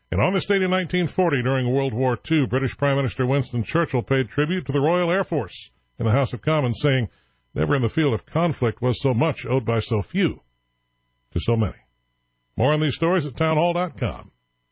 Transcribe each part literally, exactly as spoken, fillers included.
And on this date in nineteen forty, during World War Two, British Prime Minister Winston Churchill paid tribute to the Royal Air Force in the House of Commons, saying, "Never in the field of conflict was so much owed by so few to so many." More on these stories at townhall dot com.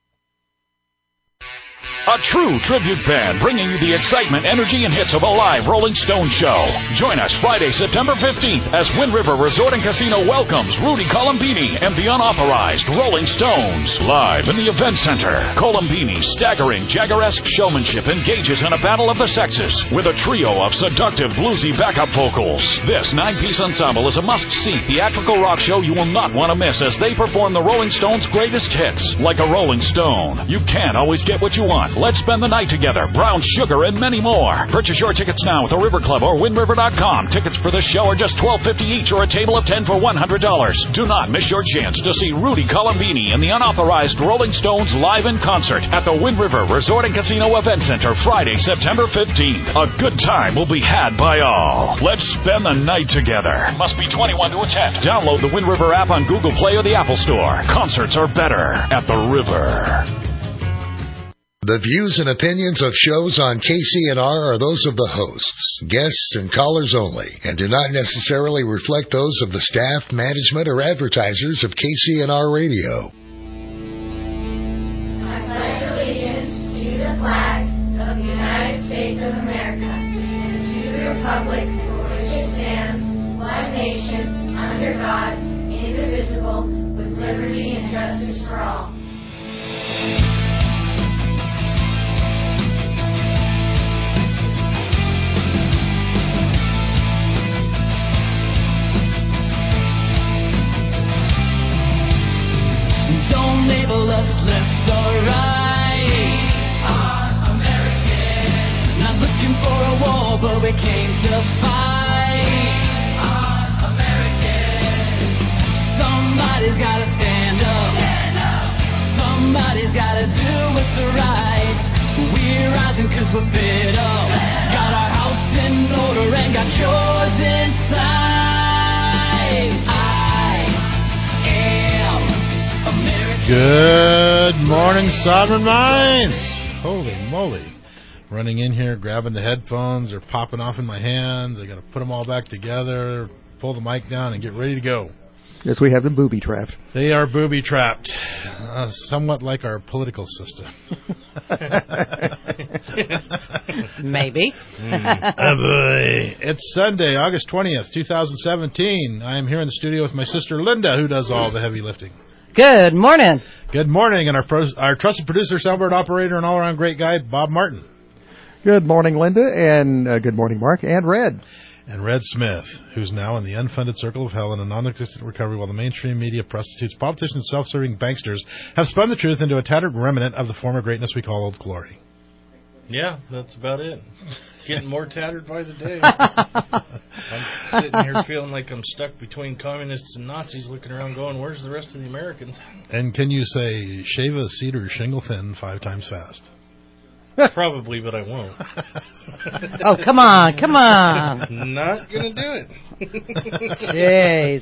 A true tribute band bringing you the excitement, energy, and hits of a live Rolling Stone show. Join us Friday, September fifteenth as Wind River Resort and Casino welcomes Rudy Colombini and the unauthorized Rolling Stones live in the Event Center. Colombini's staggering Jagger-esque showmanship engages in a battle of the sexes with a trio of seductive bluesy backup vocals. This nine-piece ensemble is a must-see theatrical rock show you will not want to miss as they perform the Rolling Stones' greatest hits. Like a Rolling Stone, you can't always get what you want. Let's spend the night together, Brown Sugar, and many more. Purchase your tickets now at the River Club or wind river dot com. Tickets for this show are just twelve fifty each or a table of ten for one hundred dollars. Do not miss your chance to see Rudy Colombini and the unauthorized Rolling Stones live in concert at the Wind River Resort and Casino Event Center Friday, September fifteenth. A good time will be had by all. Let's spend the night together. Must be twenty-one to attend. Download the Wind River app on Google Play or the Apple Store. Concerts are better at the River. The views and opinions of shows on K C N R are those of the hosts, guests, and callers only, and do not necessarily reflect those of the staff, management, or advertisers of K C N R Radio. I pledge allegiance to the flag of the United States of America and to the republic for which it stands, one nation, under God, indivisible, with liberty and justice for all. Don't label us left or right. Our American. Not looking for a war, but we came to fight. Our American. Somebody's gotta stand up. Stand up. Somebody's gotta do what's right. We're rising cause we're fed up. Got our house in order and got yours inside. I am American. Good morning, Sovereign Minds. Holy moly. Running in here, grabbing the headphones. They're popping off in my hands. I got to put them all back together, pull the mic down, and get ready to go. Yes, we have them booby-trapped. They are booby-trapped. Uh, somewhat like our political system. Maybe. Mm. Oh boy. It's Sunday, August twentieth, twenty seventeen. I am here in the studio with my sister Linda, who does all the heavy lifting. Good morning. Good morning, and our pro- our trusted producer, soundboard operator, and all-around great guy, Bob Martin. Good morning, Linda, and uh, good morning, Mark, and Red. And Red Smith, who's now in the unfunded circle of hell in a non-existent recovery while the mainstream media, prostitutes, politicians, and self-serving banksters have spun the truth into a tattered remnant of the former greatness we call Old Glory. Yeah, that's about it. Getting more tattered by the day. I'm sitting here feeling like I'm stuck between communists and Nazis, looking around going, where's the rest of the Americans? And can you say, shave a cedar shingle thin five times fast? Probably, but I won't. Oh, come on, come on. Not going to do it. Jeez.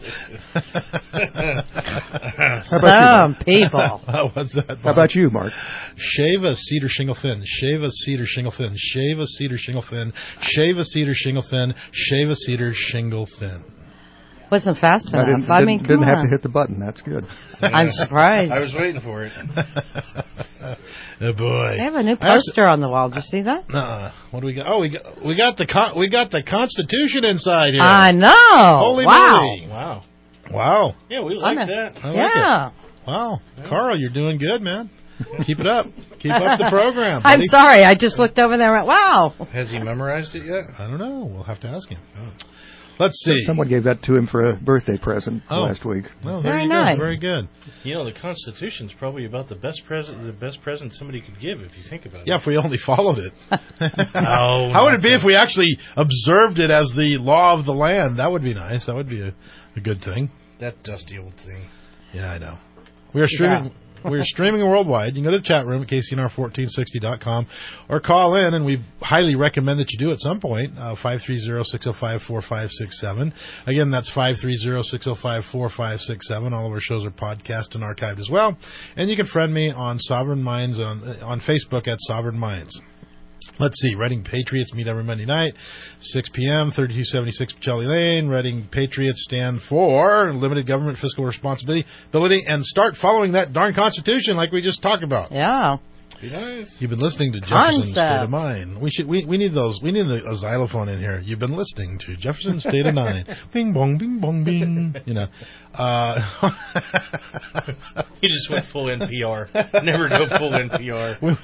Some people. Oh, what's that, Bob? How about you, Mark? Shave a cedar shingle thin. Shave a cedar shingle thin. Shave a cedar shingle thin. Shave a cedar shingle thin. Shave a cedar shingle thin. Wasn't fast enough. I, didn't, I didn't, mean, come didn't on. have to hit the button. That's good. I'm surprised. I was waiting for it. Oh boy! They have a new poster on the wall. Did you see that? Uh, what do we got? Oh, we got we got the con- we got the Constitution inside here. I know. Holy wow! moly. Wow! Wow! Yeah, we like a, that. I yeah. like it. Wow, yeah. Carl, you're doing good, man. Keep it up. Keep up the program. I'm buddy. sorry. I just looked over there and went, wow. Has he memorized it yet? I don't know. We'll have to ask him. Oh. Let's see. Someone gave that to him for a birthday present oh. last week. Well, Very you nice. Go. Very good. You know, the Constitution's probably about the best present, the best present somebody could give if you think about yeah, it. if we only followed it. No, How would it be if we actually observed it as the law of the land? That would be nice. That would be a, a good thing. That dusty old thing. Yeah, I know. We are streaming. Yeah. We're streaming worldwide. You can go to the chat room at K C N R fourteen sixty dot com or call in, and we highly recommend that you do at some point, uh, five three zero, six zero five, four five six seven. Again, that's five three zero, six zero five, four five six seven. All of our shows are podcast and archived as well. And you can friend me on Sovereign Minds on, on Facebook at Sovereign Minds. Let's see. Reading Patriots meet every Monday night, six p.m., thirty-two seventy-six Pichelli Lane. Reading Patriots stand for limited government fiscal responsibility and start following that darn Constitution like we just talked about. Yeah. Be nice. You've been listening to Jefferson Concept. State of Mind. We should we, we need those. We need a, a xylophone in here. You've been listening to Jefferson State of Mind. Bing bong, bing bong, bing. You know. Uh, You just went full N P R. Never go full N P R. we went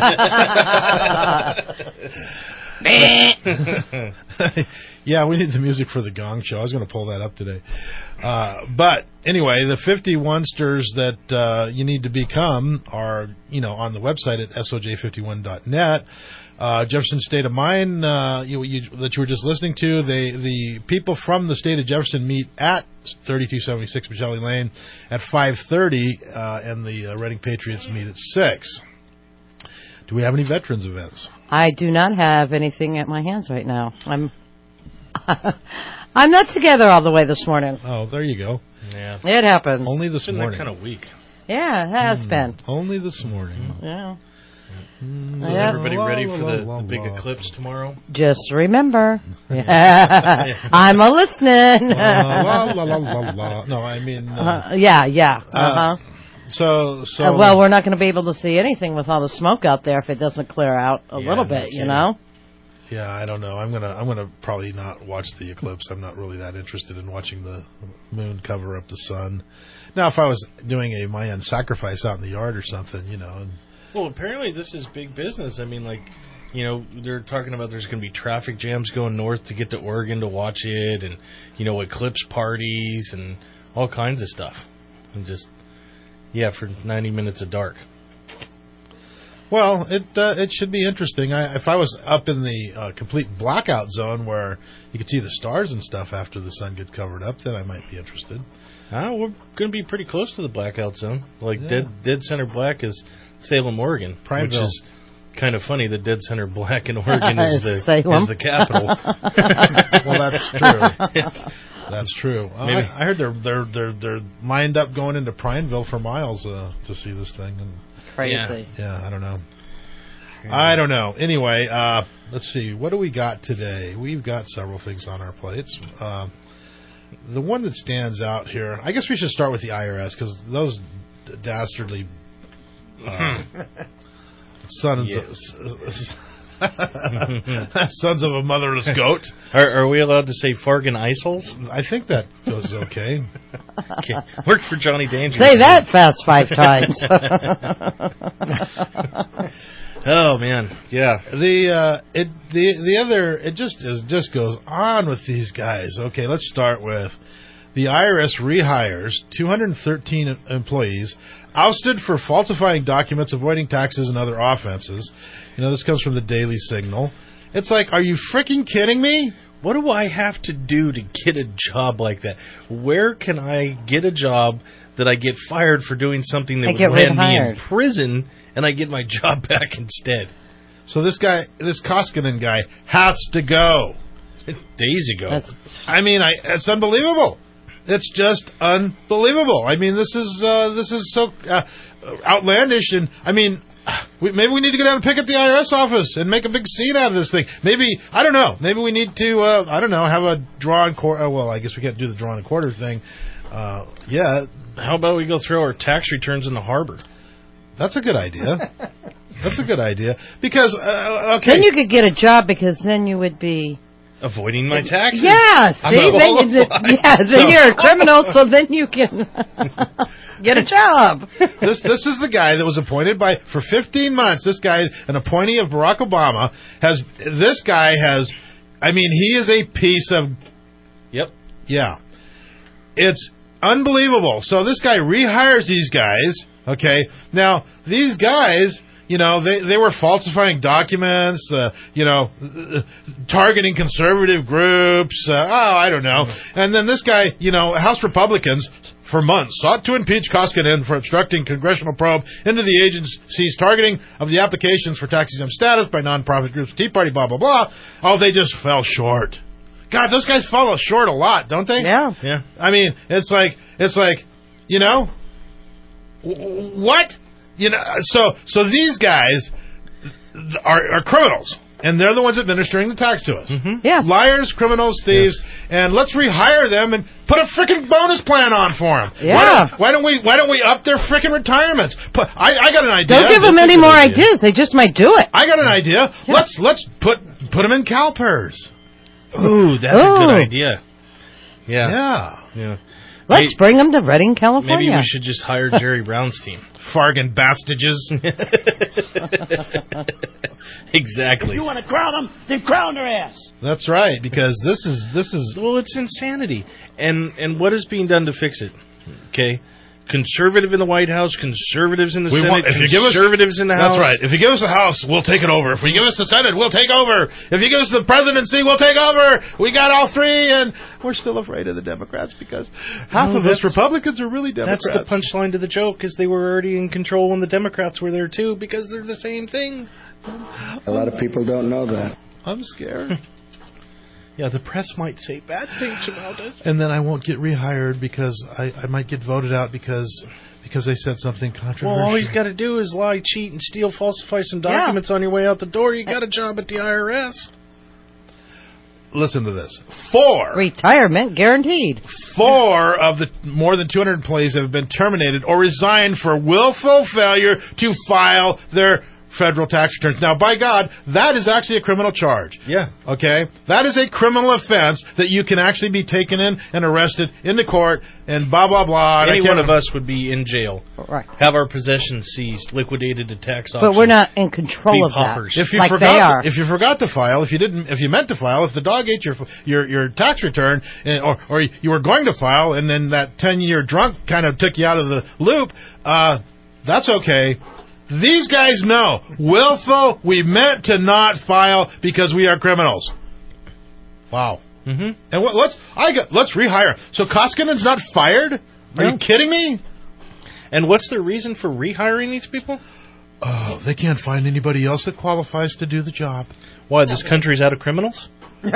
full- Yeah, we need the music for the Gong Show. I was going to pull that up today. Uh, but anyway, the fifty one-sters that uh, you need to become are, you know, on the website at S O J fifty-one dot net. Uh, Jefferson State of Mind uh, you, you, that you were just listening to, they, the people from the state of Jefferson meet at thirty-two seventy-six Pichelli Lane at five thirty, uh, and the uh, Reading Patriots meet at six. Do we have any veterans events? I do not have anything at my hands right now. I'm I'm not together all the way this morning. Oh, there you go. Yeah. It happens. Only this It's been morning. that kind of week. Yeah, it has Hmm. been. Only this morning. Yeah. Mm. So Yeah. is everybody ready for the, La, la, the big la. eclipse tomorrow? Just remember. I'm a listening. Uh, la, la, la, la, la. No, I mean... Uh, Uh, yeah, yeah. Uh-huh. so, so... Uh, well, we're not going to be able to see anything with all the smoke out there if it doesn't clear out a Yeah, little no bit, you kidding. know? Yeah, I don't know. I'm gonna I'm gonna probably not watch the eclipse. I'm not really that interested in watching the moon cover up the sun. Now, if I was doing a Mayan sacrifice out in the yard or something, you know. And, Well, apparently this is big business. I mean, like, you know, they're talking about there's going to be traffic jams going north to get to Oregon to watch it, and, you know, eclipse parties and all kinds of stuff. And just, yeah, for ninety minutes of dark. well, it uh, it should be interesting. I, if I was up in the uh, complete blackout zone where you could see the stars and stuff after the sun gets covered up, then I might be interested. Ah, we're going to be pretty close to the blackout zone. Like, Yeah. dead dead center black is Salem, Oregon, Prineville. which is kind of funny. The dead center black in Oregon is the Salem. is the capital. Well, that's true. That's true. Uh, Maybe. I, I heard they're they're they're they're lined up going into Prineville for miles uh, to see this thing. And Crazy. yeah, I don't know. I don't know. Anyway, uh, let's see. What do we got today? We've got several things on our plates. Uh, the one that stands out here, I guess we should start with the I R S because those d- dastardly uh, sons, of, sons of a motherless goat. Are, are we allowed to say Fargan Iceholes? I think that goes okay. Okay. Work for Johnny Danger. Say that fast five times. Oh man, yeah. The uh, it the the other it just is just goes on with these guys. Okay, let's start with the I R S rehires two hundred thirteen employees ousted for falsifying documents, avoiding taxes, and other offenses. You know, this comes from the Daily Signal. It's like, are you freaking kidding me? What do I have to do to get a job like that? Where can I get a job that I get fired for doing something that And would get land me rehired. in prison, and I get my job back instead? So this guy, this Koskinen guy, has to go. Days ago. That's, I mean, I, it's unbelievable. It's just unbelievable. I mean, this is uh, this is so uh, outlandish, and I mean, we, maybe we need to go down and pick up the I R S office and make a big scene out of this thing. Maybe I don't know. Maybe we need to uh, I don't know have a draw and quarter. Well, I guess we can't do the draw and quarter thing. Uh, yeah, How about we go throw our tax returns in the harbor? that's a good idea. That's a good idea because uh, okay. then you could get a job because then you would be. Avoiding my taxes? Yeah, see, I'm then you, qualified. yeah, then you're a criminal, so then you can get a job. this this is the guy that was appointed by for fifteen months. This guy, an appointee of Barack Obama, has this guy has. I mean, he is a piece of. Yep. Yeah, it's unbelievable. So this guy rehires these guys. Okay, now these guys. You know, they, they were falsifying documents, uh, you know, uh, targeting conservative groups. Uh, oh, I don't know. And then this guy, you know, House Republicans for months, sought to impeach Koskinen for obstructing congressional probe into the agency's targeting of the applications for tax-exempt status by nonprofit groups, Tea Party, blah, blah, blah. Oh, they just fell short. God, those guys fall short a lot, don't they? Yeah. Yeah. I mean, it's like, it's like, you know, what? You know, so so these guys are, are criminals, and they're the ones administering the tax to us. Mm-hmm. Yeah. Liars, criminals, thieves, yes. And let's rehire them and put a freaking bonus plan on for them. Yeah. Why don't, why don't we Why don't we up their freaking retirements? Put, I, I got an idea. Don't give them That's any more idea. ideas. They just might do it. I got an idea. Yeah. Let's let's put put them in CalPERS. Ooh, that's Ooh. a good idea. Yeah. Yeah. Yeah. Let's Hey, bring them to Redding, California. Maybe we should just hire Jerry Brown's team. Fargan bastages. Exactly. If you want to crown them, then crown their ass. That's right, because this is this is Well, it's insanity. And and what is being done to fix it? Okay. Conservative in the White House, conservatives in the We Senate, want- if you give us- conservatives in the House. That's right. If you give us the House, we'll take it over. If you give us the Senate, we'll take over. If you give us the presidency, we'll take over. We got all three, and we're still afraid of the Democrats because half No, of us that's- Republicans are really That's Democrats. the punchline to the joke, because they were already in control and the Democrats were there too, because they're the same thing. A lot of people don't know that. I'm scared. Yeah, the press might say bad things about us. And then I won't get rehired because I, I might get voted out because because they said something controversial. Well, all you got to do is lie, cheat, and steal, falsify some Yeah. documents on your way out the door. You got a job at the I R S. Listen to this. Four. Retirement guaranteed. Four of the more than two hundred employees have been terminated or resigned for willful failure to file their federal tax returns. Now, by God, that is actually a criminal charge. Yeah. Okay? That is a criminal offense that you can actually be taken in and arrested into court and blah, blah, blah. And I Any can't one of remember- us would be in jail. Right. Have our possessions seized, liquidated to tax But auction. we're not in control Be of paupers. that. If you like forgot, they are. if you forgot to file, if you didn't, if you meant to file, if the dog ate your your your tax return, and, or or you were going to file, and then that ten year drunk kind of took you out of the loop, uh, that's okay. These guys know willful. We meant to not file because we are criminals. Wow. Mm-hmm. And what, let's I got let's rehire. So Koskinen's not fired? Are No. you kidding me? And what's the reason for rehiring these people? Oh, they can't find anybody else that qualifies to do the job. Why, this country's out of criminals?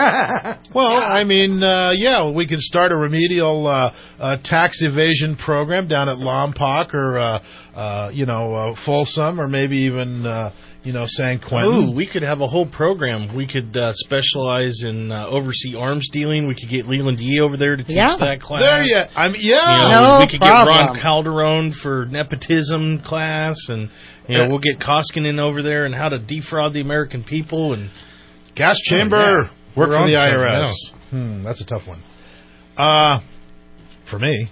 Well, I mean, uh, yeah, we could start a remedial uh, uh, tax evasion program down at Lompoc or, uh, uh, you know, uh, Folsom or maybe even, uh, you know, San Quentin. Ooh, we could have a whole program. We could uh, specialize in uh, oversee arms dealing. We could get Leland Yee over there to teach Yeah. that class. There you, I mean, yeah. You know, No we could problem. get Ron Calderon for nepotism class, and you know, Yeah. we'll get Koskinen over there and how to defraud the American people. And Gas chamber, Oh, yeah. work We're for on the I R something S. Hmm, that's a tough one. Uh, for me.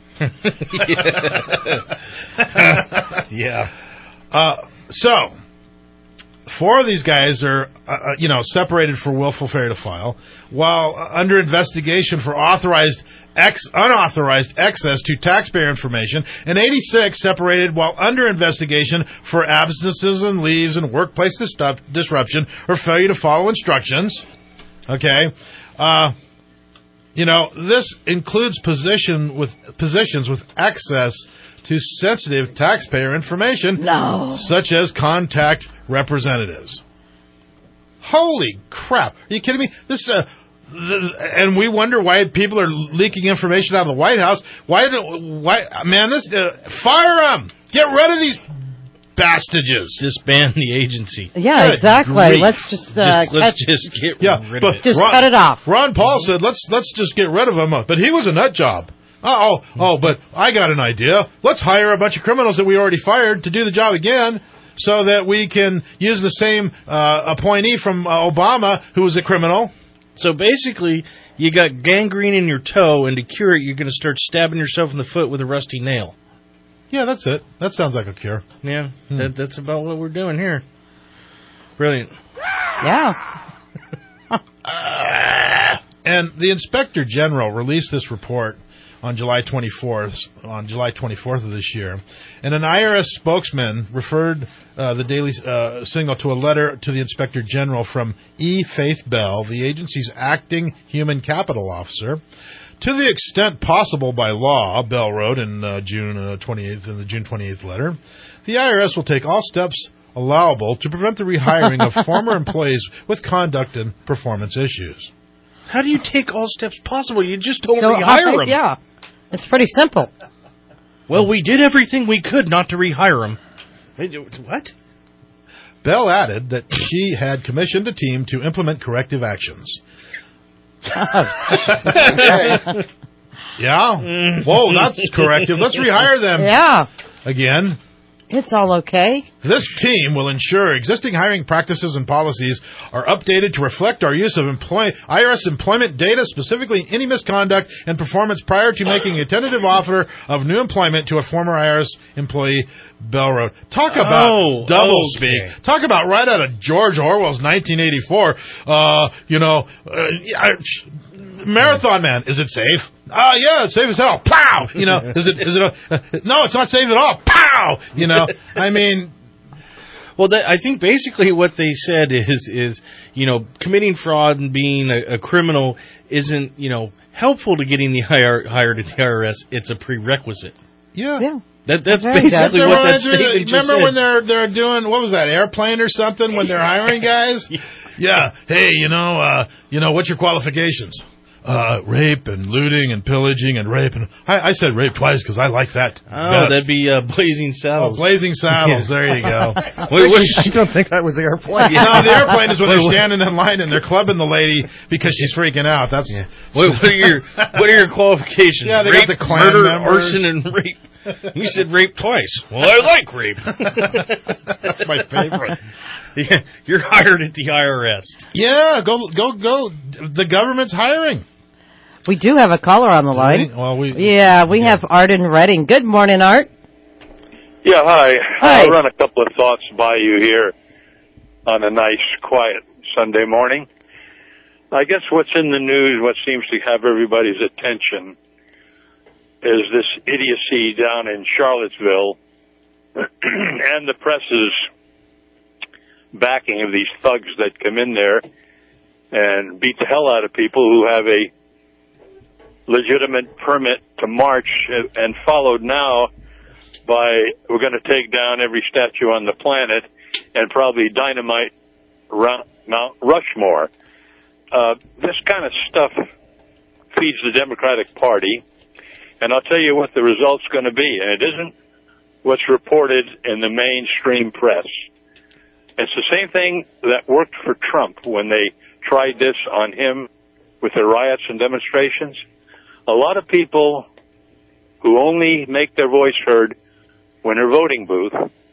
yeah. Uh, so, four of these guys are, uh, uh, you know, separated for willful failure to file, while uh, under investigation for authorized ex- unauthorized access to taxpayer information, and eighty-six separated while under investigation for absences and leaves and workplace dis- disruption or failure to follow instructions. Okay, uh, you know, this includes position with positions with access to sensitive taxpayer information, No. such as contact representatives. Holy crap! Are you kidding me? This, uh, th- and we wonder why people are leaking information out of the White House. Why? Do, why? Man, this uh, fire them! Get rid of these bastages. Disband the agency. Yeah, Good exactly. grief. Let's just, uh, Just, let's cut- just get Yeah, rid but of it. Just Ron, cut it off. Ron Paul said, "Let's let's just get rid of him." But he was a nut job. Oh, oh, but I got an idea. Let's hire a bunch of criminals that we already fired to do the job again, so that we can use the same uh, appointee from uh, Obama, who was a criminal. So basically, you got gangrene in your toe, and to cure it, you're going to start stabbing yourself in the foot with a rusty nail. Yeah, that's it. That sounds like a cure. Yeah, Hmm. that, that's about what we're doing here. Brilliant. Yeah. And the Inspector General released this report on July twenty-fourth, on July twenty-fourth of this year, and an I R S spokesman referred uh, the Daily uh, Signal to a letter to the Inspector General from E. Faith Bell, the agency's acting human capital officer, To the extent possible by law, Bell wrote in uh, June uh, twenty-eighth in the June twenty-eighth letter, the I R S will take all steps allowable to prevent the rehiring of former employees with conduct and performance issues. How do you take all steps possible? You just don't, Don't rehire them. Yeah, it's pretty simple. Well, we did everything we could not to rehire them. What? Bell added that she had commissioned a team to implement corrective actions. Yeah? Whoa, that's corrective. Let's rehire them. Yeah. Again. It's all okay. This team will ensure existing hiring practices and policies are updated to reflect our use of employ- I R S employment data, specifically any misconduct and performance prior to making a tentative offer of new employment to a former I R S employee, Bell wrote. Talk about Oh, double okay. speak. Talk about right out of George Orwell's nineteen eighty-four. Uh, you know, uh, I, Marathon Man, is it safe? Uh, yeah, it's safe as hell. Pow! You know, is it, is it, a, uh, no, it's not safe at all. Pow! You know, I mean, Well, that, I think basically what they said is, is you know, committing fraud and being a, a criminal isn't, you know, helpful to getting the hire, hired at the I R S. It's a prerequisite. yeah. Yeah. That, that's Very good. basically Remember, what that when they're- statement just remember said. when they're they're doing, what was that, airplane or something, when they're hiring guys? Yeah. Hey, you know, uh, you know, what's your qualifications? Uh, rape and looting and pillaging and rape. And I, I said rape twice because I like that. Oh, best. that'd be uh, Blazing Oh, Saddles. Blazing Saddles. Yeah. There you go. Wait, what is I don't think that was the airplane. No, the airplane is when Wait, they're what- standing in line and they're clubbing the lady because she's freaking out. That's Yeah. What, what are your What are your qualifications? Yeah, they got rape, the Klan murder, members. arson, and rape. You said rape twice. Well, I like rape. that's my favorite. Yeah, you're hired at the I R S. Yeah, go go go. The government's hiring. We do have a caller on the line. Well, we Yeah, we have Art in Reading. Good morning, Art. Yeah, hi. Hi. I'll run a couple of thoughts by you here on a nice, quiet Sunday morning. I guess what's in the news, what seems to have everybody's attention, is this idiocy down in Charlottesville and the press's backing of these thugs that come in there and beat the hell out of people who have a legitimate permit to march, and followed now by, we're going to take down every statue on the planet and probably dynamite Mount Rushmore. Uh, this kind of stuff feeds the Democratic Party, and I'll tell you what the result's going to be, and it isn't what's reported in the mainstream press. It's the same thing that worked for Trump when they tried this on him with the riots and demonstrations. A lot of people who only make their voice heard when they're voting booth,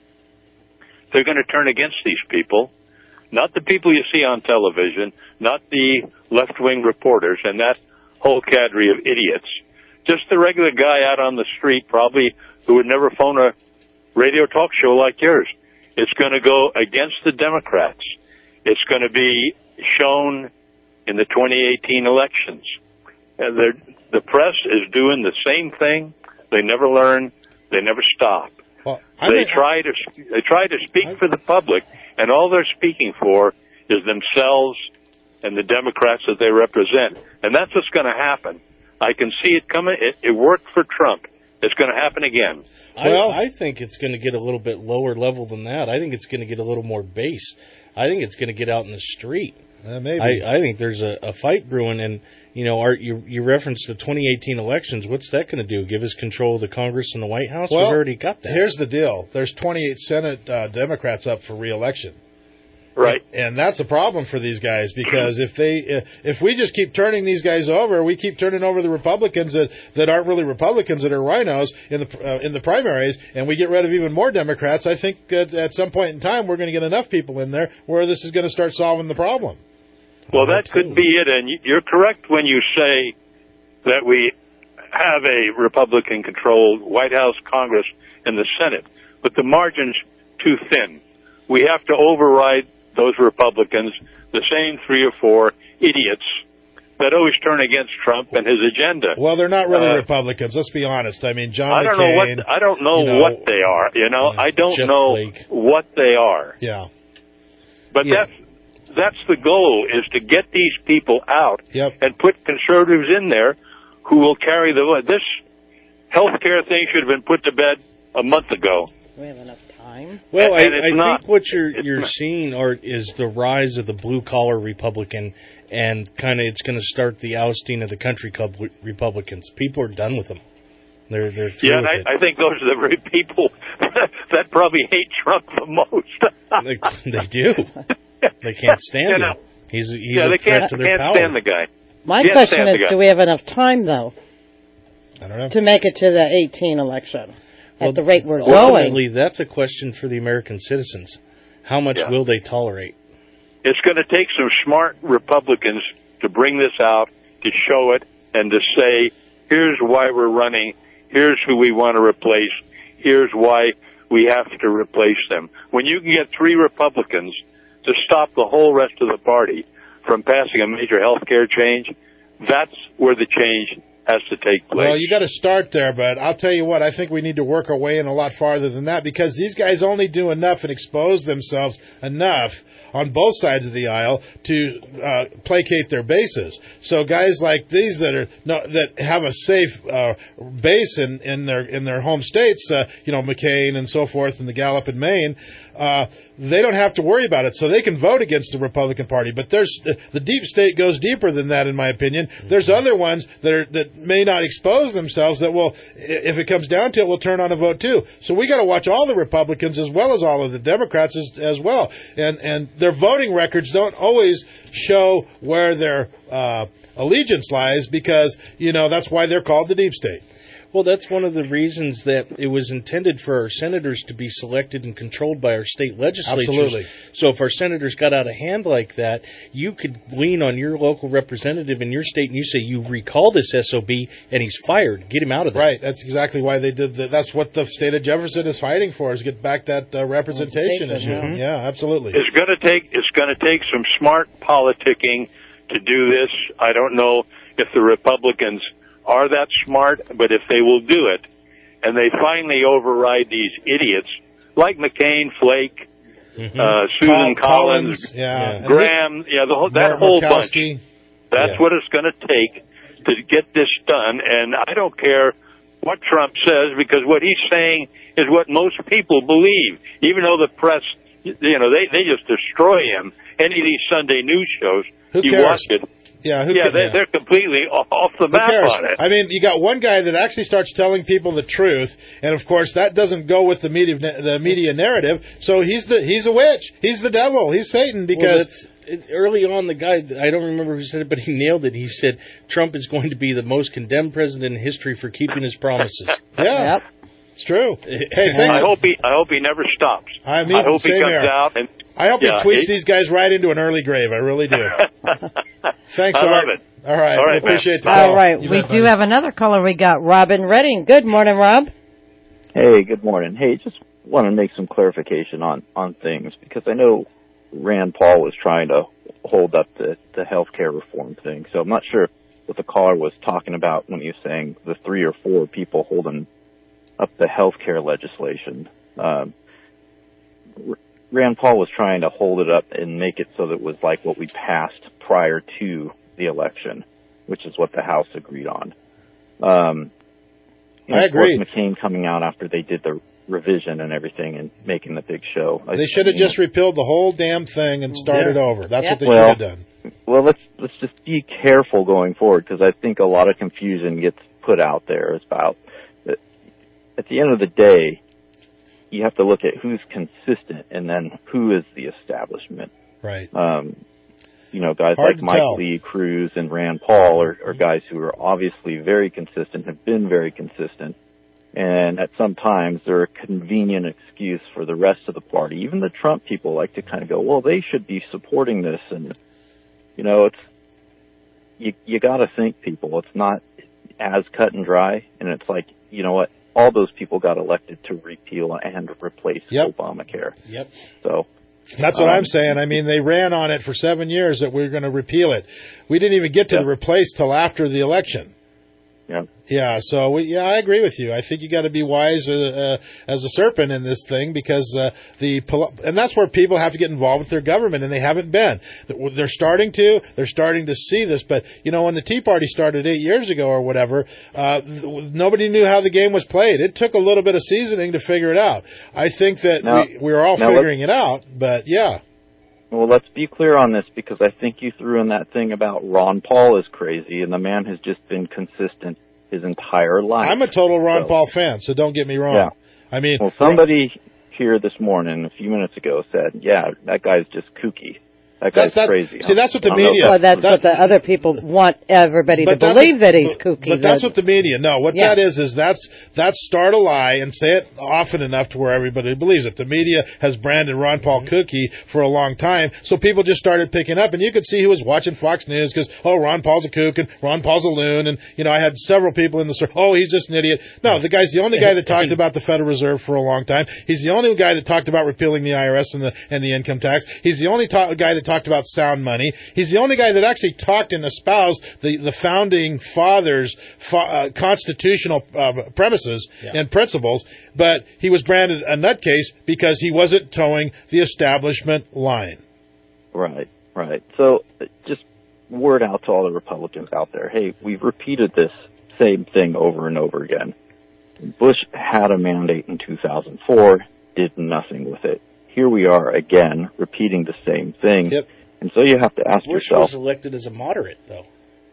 they're going to turn against these people, not the people you see on television, not the left-wing reporters and that whole cadre of idiots, just the regular guy out on the street probably who would never phone a radio talk show like yours. It's going to go against the Democrats. It's going to be shown in the twenty eighteen elections. And they're The press is doing the same thing. They never learn. They never stop. Well, I they mean, try to they try to speak I, for the public, and all they're speaking for is themselves and the Democrats that they represent. And that's what's going to happen. I can see it coming. It, it worked for Trump. It's going to happen again. Well, I, I think it's going to get a little bit lower level than that. I think it's going to get a little more base. I think it's going to get out in the street. Uh, maybe. I, I think there's a, a fight brewing, and you know, Art, you you referenced the twenty eighteen elections. What's that going to do? Give us control of the Congress and the White House? Well, We've already got that. Here's the deal: there's twenty-eight Senate uh, Democrats up for re-election. Right. And that's a problem for these guys, because if they if we just keep turning these guys over, we keep turning over the Republicans that, that aren't really Republicans, that are rhinos in the uh, in the primaries, and we get rid of even more Democrats, I think that at some point in time we're going to get enough people in there where this is going to start solving the problem. Well, that could be it, and you're correct when you say that we have a Republican-controlled White House, Congress, and the Senate, but the margin's too thin. We have to override those Republicans, the same three or four idiots that always turn against Trump and his agenda. Well, they're not really uh, Republicans. Let's be honest. I mean, John I don't McCain. know what I don't know, you know what they are. You know, yeah, I don't Jeff know Flake. what they are. Yeah. But Yeah. that's that's the goal, is to get these people out yep. and put conservatives in there who will carry the this health care thing should have been put to bed a month ago. Do we have enough time? Well, And- I, and I it's not. think what you're It's you're not. seeing, Art, is the rise of the blue collar Republican, and kind of it's going to start the ousting of the country club Republicans. People are done with them. They're they're through Yeah, and with I, I think those are the very people that probably hate Trump the most. it. They, they do. They can't stand You him. know. He's he's yeah, a they threat can't, to their can't power. stand the guy. My Can't question stand is, the guy. do we have enough time, though, I don't know. to make it to the eighteen election? Well, At the rate we're ultimately, going. that's a question for the American citizens. How much Yeah. will they tolerate? It's going to take some smart Republicans to bring this out, to show it, and to say, here's why we're running, here's who we want to replace, here's why we have to replace them. When you can get three Republicans to stop the whole rest of the party from passing a major health care change, that's where the change has to take place. Well, you got to start there, but I'll tell you what, I think we need to work our way in a lot farther than that, because these guys only do enough and expose themselves enough on both sides of the aisle to uh, placate their bases. So guys like these that are no, that have a safe uh, base in, in their in their home states, uh, you know, McCain and so forth, and the Gallup in Maine, uh, they don't have to worry about it, so they can vote against the Republican Party. But there's the deep state goes deeper than that, in my opinion. There's other ones that are that may not expose themselves that will, if it comes down to it, will turn on a vote too. So we got to watch all the Republicans as well as all of the Democrats as, as well, and and their voting records don't always show where their uh, allegiance lies, because you know that's why they're called the deep state. Well, that's one of the reasons that it was intended for our senators to be selected and controlled by our state legislatures. Absolutely. So if our senators got out of hand like that, you could lean on your local representative in your state and you say, you recall this S O B and he's fired. Get him out of there. Right. That's exactly why they did that. That's what the state of Jefferson is fighting for, is get back that uh, representation issue. Mm-hmm. Yeah, absolutely. It's going to take it's going to take some smart politicking to do this. I don't know if the Republicans are that smart, but if they will do it, and they finally override these idiots like McCain, Flake, Mm-hmm. uh, Susan Col- Collins, Collins, yeah. Graham, yeah, the whole, that Mur- whole bunch. Murkowski. That's Yeah. what it's going to take to get this done. And I don't care what Trump says, because what he's saying is what most people believe, even though the press, you know, they, they just destroy him. Any of these Sunday news shows, Who you cares? watch it. Yeah, who Yeah, cares? they, they're completely off the Who map cares? on it. I mean, you got one guy that actually starts telling people the truth, and of course that doesn't go with the media the media narrative. So he's the he's a witch. He's the devil. He's Satan, Well, because that's, it, early on, the guy, I don't remember who said it, but he nailed it. He said, Trump is going to be the most condemned president in history for keeping his promises. yeah, Yep. it's true. Hey, I thanks. hope he, I hope he never stops. I mean, I hope he same comes here. out and. I hope yeah, he tweets he- these guys right into an early grave. I really do. Thanks, I Art. love it. All right, All we right, man. appreciate the call. All right. You We bet, do buddy. have another caller. We got Robin Redding. Good morning, Rob. Hey, good morning. Hey, just want to make some clarification on, on things, because I know Rand Paul was trying to hold up the, the health care reform thing. So I'm not sure what the caller was talking about when he was saying the three or four people holding up the health care legislation. Um, Rand Paul was trying to hold it up and make it so that it was like what we passed prior to the election, which is what the House agreed on. Um, and I of course, agree. McCain coming out after they did the revision and everything and making the big show. I- They should have you know, just repealed the whole damn thing and started Yeah. over. That's Yeah. what they Well, should have done. Well, let's let's just be careful going forward, because I think a lot of confusion gets put out there about that. At the end of the day, you have to look at who's consistent and then who is the establishment. Right. Um, you know, guys Hard like to Mike tell. Lee, Cruz, and Rand Paul are, are guys who are obviously very consistent, have been very consistent, and at some times they're a convenient excuse for the rest of the party. Even the Trump people like to kind of go, well, they should be supporting this, and you know, it's you you got to think, people. It's not as cut and dry, and it's like, you know what? All those people got elected to repeal and replace Yep. Obamacare. Yep. So That's what Um, I'm saying. I mean, they ran on it for seven years that we are going to repeal it. We didn't even get to Yeah. the replace till after the election. Yeah. Yeah, so we, yeah, I agree with you. I think you got to be wise uh, uh, as a serpent in this thing because uh, the and that's where people have to get involved with their government, and they haven't been. They're starting to. They're starting to see this, but you know, when the Tea Party started eight years ago or whatever, uh, nobody knew how the game was played. It took a little bit of seasoning to figure it out. I think that now, we we were all figuring it out, but yeah. Well, let's be clear on this because I think you threw in that thing about Ron Paul is crazy, and the man has just been consistent his entire life. I'm a total Ron so, Paul fan, so don't get me wrong. Yeah. I mean, well, somebody here this morning, a few minutes ago, said, "Yeah, that guy's just kooky. That guy's that, crazy." See, that's what the media. Well, that's that, what the other people want everybody to that, believe that he's kooky. But that's what the media. No, what yeah. that is is that's that's start a lie and say it often enough to where everybody believes it. The media has branded Ron Paul mm-hmm. kooky for a long time, so people just started picking up, and you could see who was watching Fox News because oh, Ron Paul's a kook and Ron Paul's a loon, and you know I had several people in the oh he's just an idiot. No, the guy's the only guy that talked about the Federal Reserve for a long time. He's the only guy that talked about repealing the I R S and the and the income tax. He's the only ta- guy that talked about sound money. Money. He's the only guy that actually talked and espoused the, the founding fathers' fa- uh, constitutional uh, premises yeah. and principles, but he was branded a nutcase because he wasn't towing the establishment line. Right, right. So just word out to all the Republicans out there, hey, we've repeated this same thing over and over again. Bush had a mandate in two thousand four, did nothing with it. Here we are again, repeating the same thing. Yep. And so you have to ask Bush yourself. Bush was elected as a moderate, though.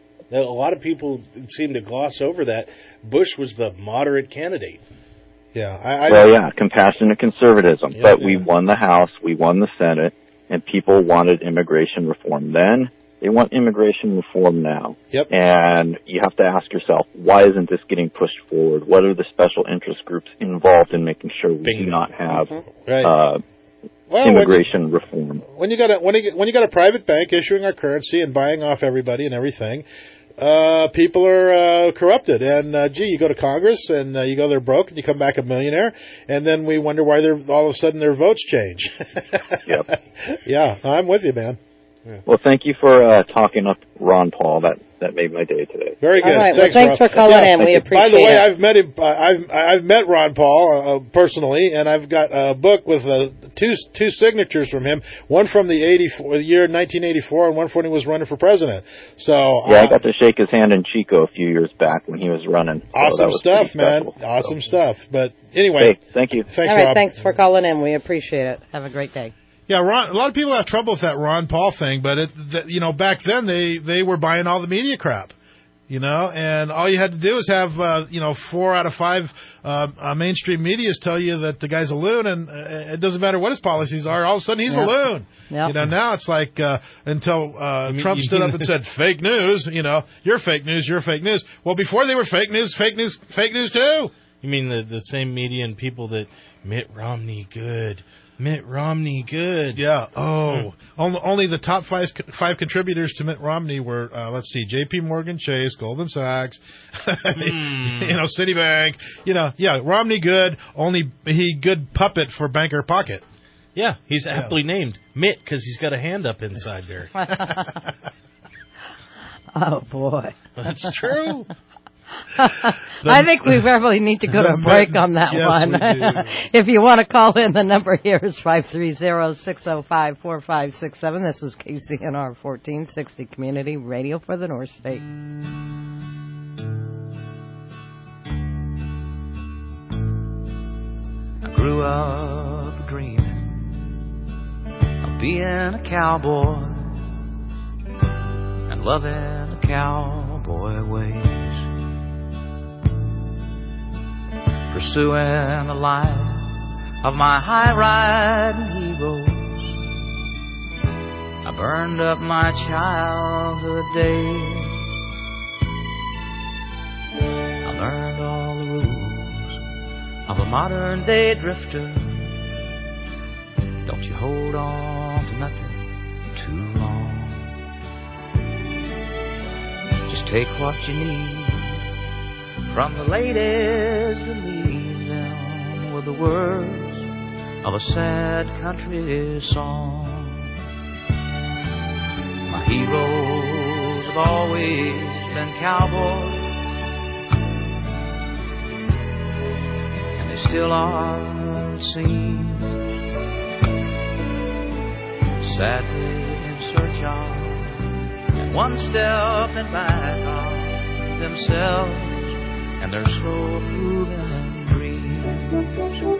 A lot of people seem to gloss over that. Bush was the moderate candidate. Yeah. I, I, well, yeah, compassionate conservatism. Yeah, but yeah. we won the House, we won the Senate, and people wanted immigration reform then. They want immigration reform now. Yep. And you have to ask yourself, why isn't this getting pushed forward? What are the special interest groups involved in making sure we Bingo. do not have mm-hmm. right. uh, well, immigration when, reform? When you got a when you, when you got a private bank issuing our currency and buying off everybody and everything, uh, people are uh, corrupted. And uh, gee, you go to Congress and uh, you go there broke and you come back a millionaire, and then we wonder why they're all of a sudden their votes change. Yep. Yeah, I'm with you, man. Yeah. Well, thank you for uh, talking up Ron Paul. That that made my day today. Very good. All right. Thanks, well, thanks Rob. for calling yeah, in. We appreciate it. By the way, it. I've met him. I've I've met Ron Paul uh, personally, and I've got a book with uh, two two signatures from him. One from the eighty-four the year nineteen eighty-four, and one from when he was running for president. So yeah, uh, I got to shake his hand in Chico a few years back when he was running. Awesome so stuff, man. Special. Awesome so. stuff. But anyway, hey, thank you. Thanks, All right, Rob. thanks for calling in. We appreciate it. Have a great day. Yeah, Ron, a lot of people have trouble with that Ron Paul thing, but it, the, you know, back then they, they were buying all the media crap, you know, and all you had to do is have, uh, you know, four out of five uh, uh, mainstream medias tell you that the guy's a loon, and uh, it doesn't matter what his policies are. All of a sudden, he's yep. a loon. Yep. You know, now it's like uh, until uh, mean, Trump stood up and said, "Fake news," you know, you're fake news, you're fake news. Well, before they were fake news, fake news, fake news too. You mean the the same media and people that Mitt Romney good. Mitt Romney, good. Yeah. Oh, only, only the top five five contributors to Mitt Romney were, uh, let's see, J P Morgan Chase, Goldman Sachs, I mean, mm. you know, Citibank. You know, yeah, Romney good. Only he good puppet for Banker Pocket. Yeah, he's aptly yeah. named Mitt because he's got a hand up inside there. Oh boy, that's true. I think we probably need to go to a break on that yes, one. If you want to call in, the number here is five three zero, six zero five, four five six seven. This is K C N R fourteen sixty Community Radio for the North State. I grew up dreaming of being a cowboy and loving the cowboy ways. Pursuing the life of my high-riding heroes. I burned up my childhood days. I learned all the rules of a modern-day drifter. Don't you hold on to nothing too long. Just take what you need from the ladies that leave them with the words of a sad country song. My heroes have always been cowboys. still are, it seems, sadly in search of, and one step and back of themselves and their slow moving dreams.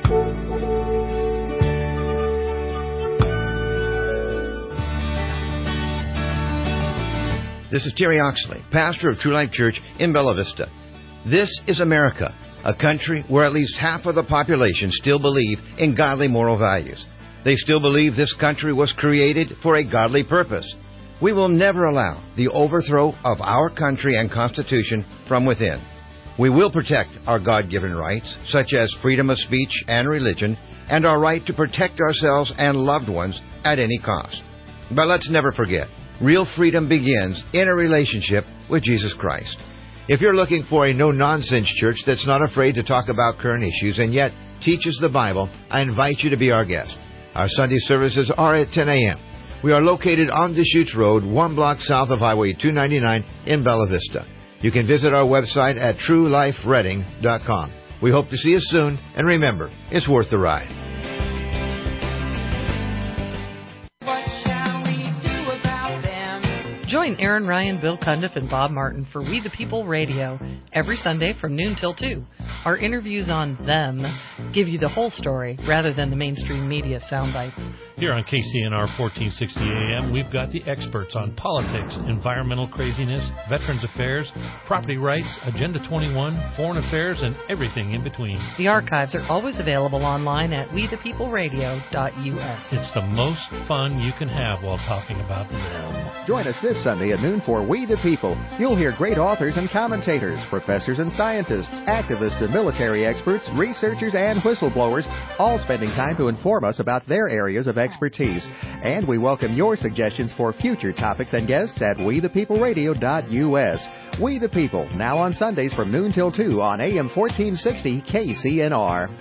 This is Terry Oxley, pastor of True Life Church in Bella Vista. This is America, a country where at least half of the population still believe in godly moral values. They still believe this country was created for a godly purpose. We will never allow the overthrow of our country and Constitution from within. We will protect our God-given rights, such as freedom of speech and religion, and our right to protect ourselves and loved ones at any cost. But let's never forget, real freedom begins in a relationship with Jesus Christ. If you're looking for a no-nonsense church that's not afraid to talk about current issues and yet teaches the Bible, I invite you to be our guest. Our Sunday services are at ten a.m. We are located on Deschutes Road, one block south of Highway two ninety-nine in Bella Vista. You can visit our website at true life reading dot com. We hope to see you soon, and remember, it's worth the ride. Join Aaron Ryan, Bill Cundiff, and Bob Martin for We the People Radio every Sunday from noon till two. Our interviews on them give you the whole story rather than the mainstream media sound bites. Here on K C N R fourteen sixty A M, we've got the experts on politics, environmental craziness, veterans affairs, property rights, Agenda twenty-one, foreign affairs, and everything in between. The archives are always available online at we the people radio dot u s. It's the most fun you can have while talking about them. Join us this Sunday at noon for We the People. You'll hear great authors and commentators, professors and scientists, activists and military experts, researchers and whistleblowers, all spending time to inform us about their areas of expertise. And we welcome your suggestions for future topics and guests at we the people radio dot u s. We the People, now on Sundays from noon till two on A M fourteen sixty K C N R.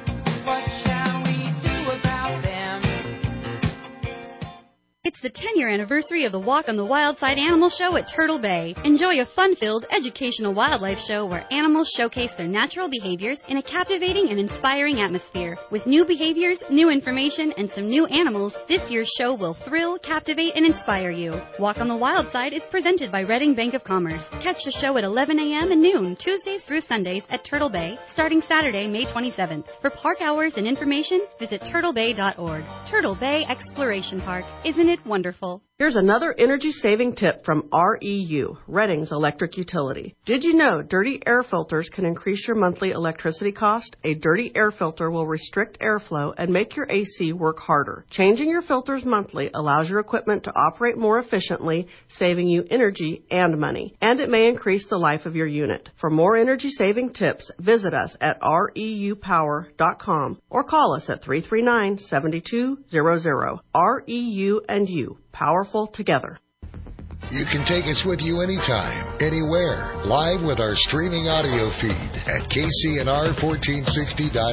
It's the ten-year anniversary of the Walk on the Wild Side Animal Show at Turtle Bay. Enjoy a fun-filled, educational wildlife show where animals showcase their natural behaviors in a captivating and inspiring atmosphere. With new behaviors, new information, and some new animals, this year's show will thrill, captivate, and inspire you. Walk on the Wild Side is presented by Reading Bank of Commerce. Catch the show at eleven a.m. and noon, Tuesdays through Sundays at Turtle Bay, starting Saturday, May twenty-seventh. For park hours and information, visit turtle bay dot org. Turtle Bay Exploration Park. Isn't it wonderful? Here's another energy-saving tip from R E U, Reading's electric utility. Did you know dirty air filters can increase your monthly electricity cost? A dirty air filter will restrict airflow and make your A C work harder. Changing your filters monthly allows your equipment to operate more efficiently, saving you energy and money. And it may increase the life of your unit. For more energy-saving tips, visit us at R E U power dot com or call us at three three nine, seven two zero zero. R E U and you. Powerful together. You can take us with you anytime, anywhere, live with our streaming audio feed at K C N R fourteen sixty dot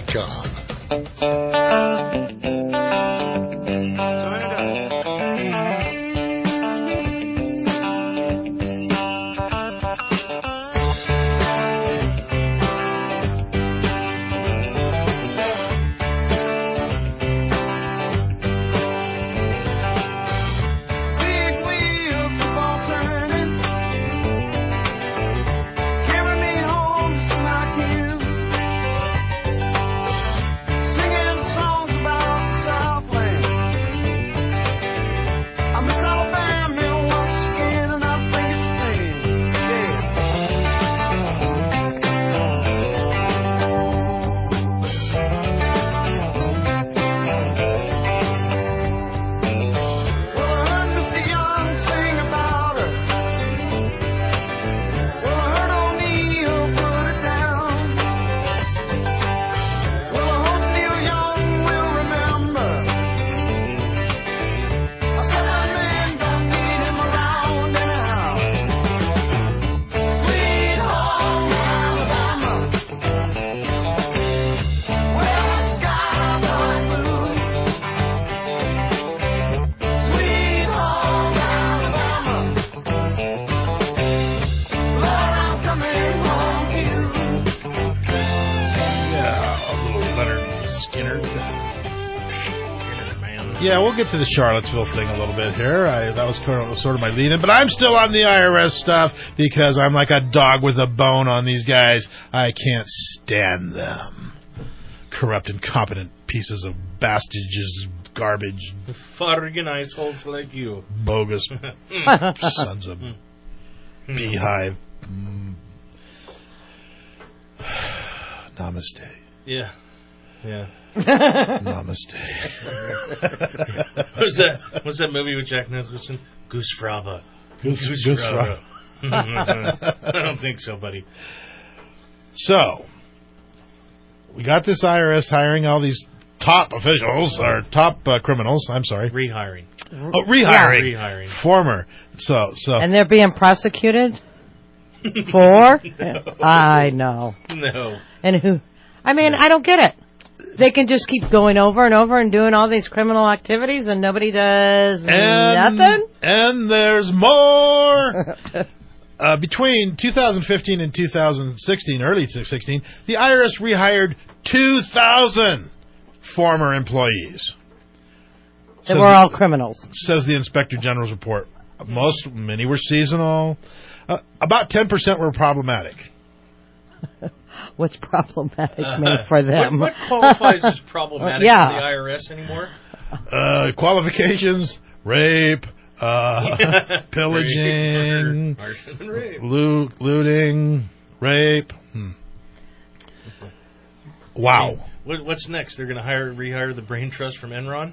com. Singing songs about Yeah, we'll get to the Charlottesville thing a little bit here. I, that was sort of, sort of my lead-in. But I'm still on the I R S stuff because I'm like a dog with a bone on these guys. I can't stand them. Corrupt, incompetent pieces of bastages, garbage. Fucking assholes like you. Bogus sons of beehive. Mm. Namaste. Yeah. Yeah. Namaste. What's that? What's that movie with Jack Nicholson? Goose Fraba. Goose, Goose Fraba. I don't think so, buddy. So, we got this I R S hiring all these top officials, or top uh, criminals, I'm sorry. Rehiring. Oh, rehiring. Yeah. Rehiring. Former. So, so. And they're being prosecuted for? No. I know. No. And who? I mean, no. I don't get it. They can just keep going over and over and doing all these criminal activities and nobody does and, nothing? And there's more! uh, between two thousand fifteen and two thousand sixteen, early sixteen, the I R S rehired two thousand former employees. They were all criminals. Says the Inspector General's report. Most, many were seasonal. Uh, about ten percent were problematic. What's problematic mean for them? What, what qualifies as problematic yeah. for the I R S anymore? Uh, qualifications, rape, uh, pillaging, rape, murder, rape. Loot, looting, rape. Hmm. Wow. What, what's next? They're going to hire rehire the brain trust from Enron?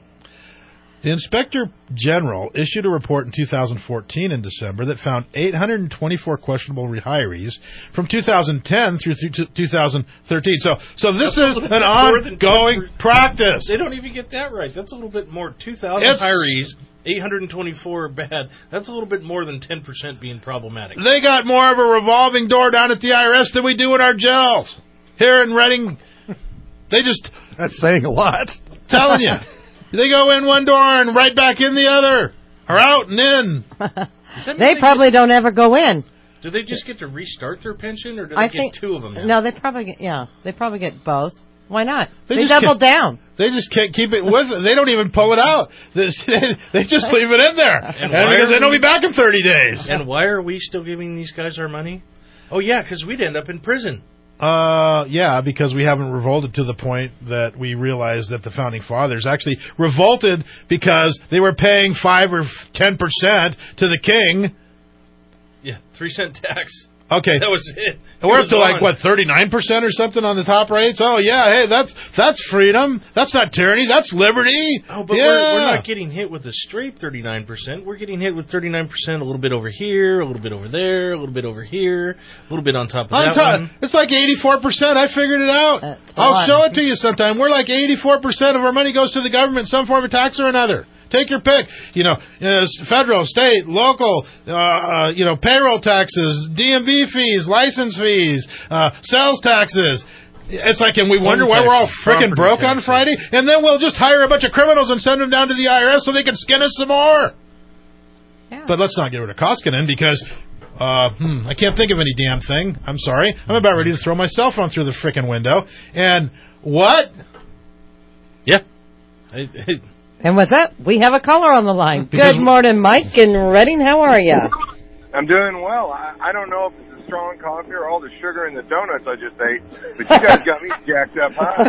The Inspector General issued a report in two thousand fourteen in December that found eight hundred twenty-four questionable rehirees from two thousand ten through two thousand thirteen. So, so this That's is an ongoing practice. They don't even get that right. That's a little bit more. two thousand It's, hirees, eight hundred twenty-four are bad. That's a little bit more than ten percent being problematic. They got more of a revolving door down at the I R S than we do in our jails. Here in Reading, they just... That's saying a lot. Telling you. They go in one door and right back in the other. Or out and in. They, they probably get, don't ever go in. Do they just get to restart their pension, or do they I get think, two of them now? No, they probably get, yeah, they probably get both. Why not? They, they double down. They just can't keep it with it. They don't even pull it out. They, they just leave it in there. And, and because we, they don't be back in thirty days. And why are we still giving these guys our money? Oh, yeah, because we'd end up in prison. Uh, yeah, because we haven't revolted to the point that we realized that the Founding Fathers actually revolted because they were paying five or ten percent to the king. Yeah, three cent tax. Okay. That was it. it we're up to like, what, thirty-nine percent or something on the top rates? Oh, yeah, hey, that's that's freedom. That's not tyranny. That's liberty. Oh, but yeah. we're, we're not getting hit with a straight thirty-nine percent. We're getting hit with thirty-nine percent a little bit over here, a little bit over there, a little bit over here, a little bit on top of on that top, one. It's like eighty-four percent. I figured it out. That's I'll show it to you sometime. We're like eighty-four percent of our money goes to the government in some form of tax or another. Take your pick. You know, uh, federal, state, local, uh, uh, you know, payroll taxes, D M V fees, license fees, uh, sales taxes. It's like, and we wonder why we're all freaking broke on Friday, and then we'll just hire a bunch of criminals and send them down to the I R S so they can skin us some more. Yeah. But let's not get rid of Koskinen because uh, hmm, I can't think of any damn thing. I'm sorry. I'm about ready to throw my cell phone through the freaking window. And what? Yeah. I, I, And with that, we have a caller on the line. Good morning, Mike in Reading. How are you? I'm doing well. I, I don't know if it's a strong coffee or all the sugar in the donuts I just ate, but you guys got me jacked up high.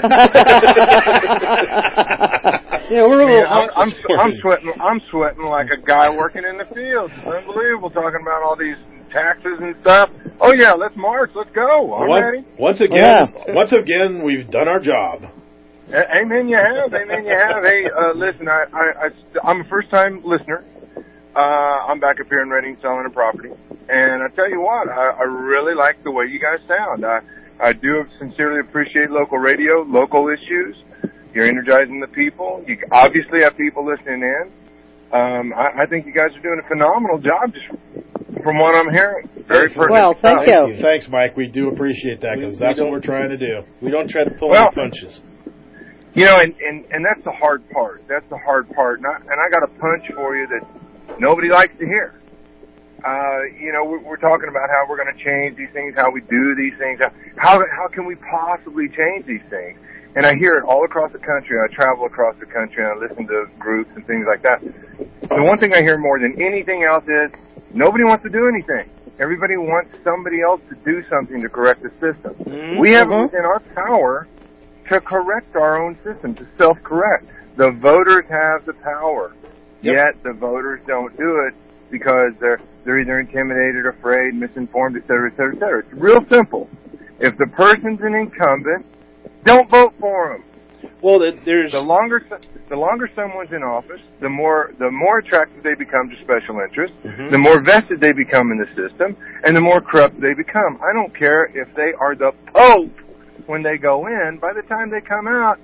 yeah, we're a little. Man, I'm, I'm, I'm sweating. I'm sweating like a guy working in the fields. It's unbelievable talking about all these taxes and stuff. Oh yeah, let's march. Let's go. I'm once, ready. Once again, yeah. once again, we've done our job. Amen, you have. Amen, you have. Hey, uh, listen, I, I, I, I'm a first-time listener. Uh, I'm back up here in Reading selling a property. And I tell you what, I, I really like the way you guys sound. I, I do sincerely appreciate local radio, local issues. You're energizing the people. You obviously have people listening in. Um, I, I think you guys are doing a phenomenal job just from what I'm hearing. Very pertinent. Well, thank you. Thanks, Mike. We do appreciate that because that's what we're trying to do. We don't try to pull well, any punches. You know, and, and, and that's the hard part. That's the hard part. And I, and I got a punch for you that nobody likes to hear. Uh, you know, we're, we're talking about how we're going to change these things, how we do these things. How how can we possibly change these things? And I hear it all across the country. I travel across the country and I listen to groups and things like that. The one thing I hear more than anything else is nobody wants to do anything. Everybody wants somebody else to do something to correct the system. Mm-hmm. We have it within our power to correct our own system, to self-correct. The voters have the power, yep. Yet the voters don't do it because they're they're either intimidated, afraid, misinformed, et cetera, et cetera, et cetera. It's real simple. If the person's an incumbent, don't vote for them. Well, there's the longer the longer someone's in office, the more the more attractive they become to special interests, mm-hmm. the more vested they become in the system, and the more corrupt they become. I don't care if they are the Pope when they go in. By the time they come out,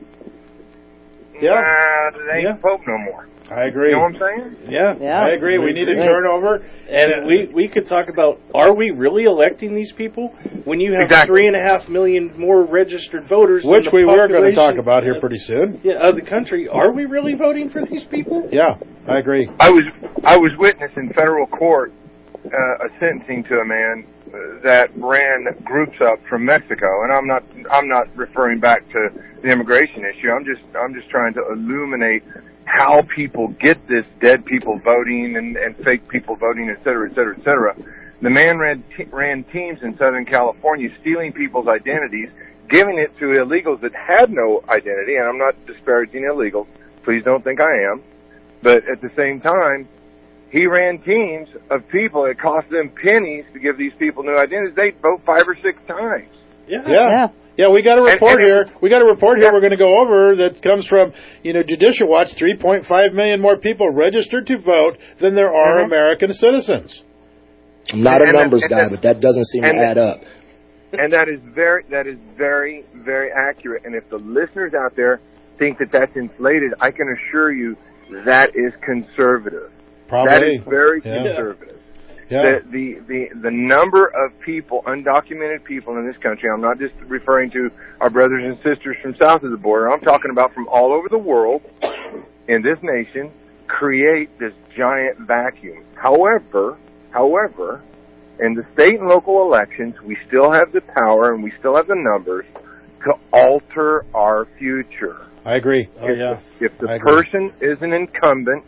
yeah, nah, they ain't yeah. Pope no more. I agree. You know what I'm saying? Yeah, yeah. I agree. We, we need agree. a turnover. And we, we could talk about, are we really electing these people when you have exactly. three and a half million more registered voters? Which we were going to talk about here pretty soon. Yeah, of the country. Are we really voting for these people? Yeah, I agree. I was I was witness in federal court uh, a sentencing to a man uh, that ran groups up from Mexico, and I'm not I'm not referring back to the immigration issue. I'm just I'm just trying to illuminate how people get this dead people voting and, and fake people voting, et cetera, et cetera, et cetera. The man ran, t- ran teams in Southern California stealing people's identities, giving it to illegals that had no identity, and I'm not disparaging illegals. Please don't think I am. But at the same time, he ran teams of people. It cost them pennies to give these people new identities. They'd vote five or six times. Yeah. Yeah. yeah. Yeah, we got a report and, and here. We got a report here. Yeah. We're going to go over that comes from, you know, Judicial Watch. three point five million more people registered to vote than there are mm-hmm. American citizens. I'm not and a numbers that, guy, that, but that doesn't seem to add up. And that is very, that is very, very accurate. And if the listeners out there think that that's inflated, I can assure you that is conservative. Probably. That is very yeah. conservative. Yeah. The, the, the, the number of people, undocumented people in this country, I'm not just referring to our brothers and sisters from south of the border, I'm talking about from all over the world in this nation, create this giant vacuum. However, however, in the state and local elections, we still have the power and we still have the numbers to alter our future. I agree. Oh, if yeah. the, if the person is an incumbent,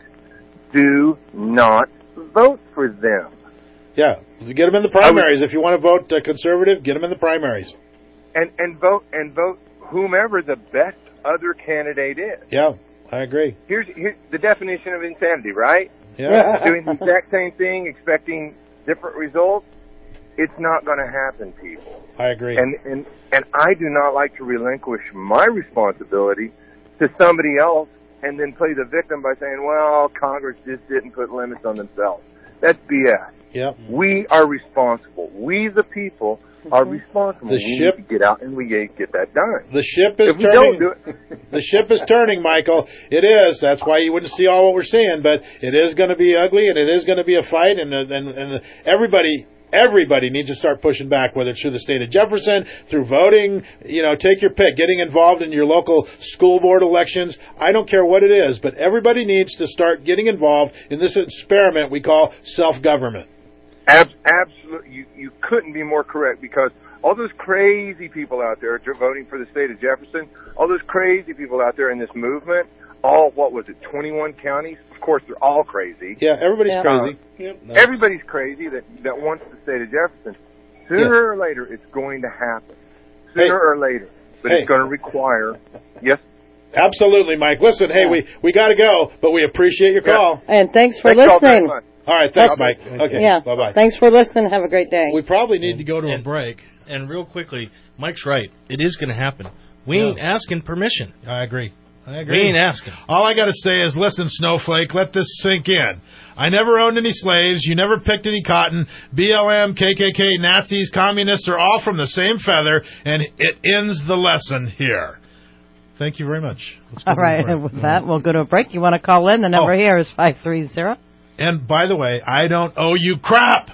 do not vote for them. Yeah, get them in the primaries. Was, if you want to vote uh, conservative, get them in the primaries. And and vote and vote whomever the best other candidate is. Yeah, I agree. Here's, here's the definition of insanity, right? Yeah. Doing the exact same thing, expecting different results. It's not going to happen, people. I agree. And and and I do not like to relinquish my responsibility to somebody else and then play the victim by saying, "Well, Congress just didn't put limits on themselves." That's B S. Yep. We are responsible. We, the people, are responsible. The we ship, need to get out and we get that done. The ship is if we turning. Don't do it, the ship is turning, Michael. It is. That's why you wouldn't see all what we're seeing, but it is going to be ugly, and it is going to be a fight, and and and everybody. Everybody needs to start pushing back, whether it's through the state of Jefferson, through voting, you know, take your pick, getting involved in your local school board elections. I don't care what it is, but everybody needs to start getting involved in this experiment we call self-government. Ab- absolutely. You, you couldn't be more correct, because all those crazy people out there voting for the state of Jefferson, all those crazy people out there in this movement, all, what was it, twenty-one counties? Of course, they're all crazy. Yeah, everybody's yeah. crazy. Uh, yep. nice. Everybody's crazy that, that wants the state of Jefferson. Sooner yeah. or later, it's going to happen. Sooner hey. or later. But hey. it's going to require... Yes? Absolutely, Mike. Listen, hey, yeah. we, we got to go, but we appreciate your call. Yeah. And thanks for thanks listening. All right, thanks, Mike. Okay, yeah. bye-bye. Thanks for listening. Have a great day. We probably need to go to a break. And real quickly, Mike's right. It is going to happen. We yeah. ain't asking permission. I agree. I agree. We ain't asking. All I got to say is, listen, Snowflake, let this sink in. I never owned any slaves. You never picked any cotton. B L M, K K K, Nazis, communists are all from the same feather, and it ends the lesson here. Thank you very much. Let's all right, and with that, we'll go to a break. You want to call in? The number oh. here is five three zero. And by the way, I don't owe you crap.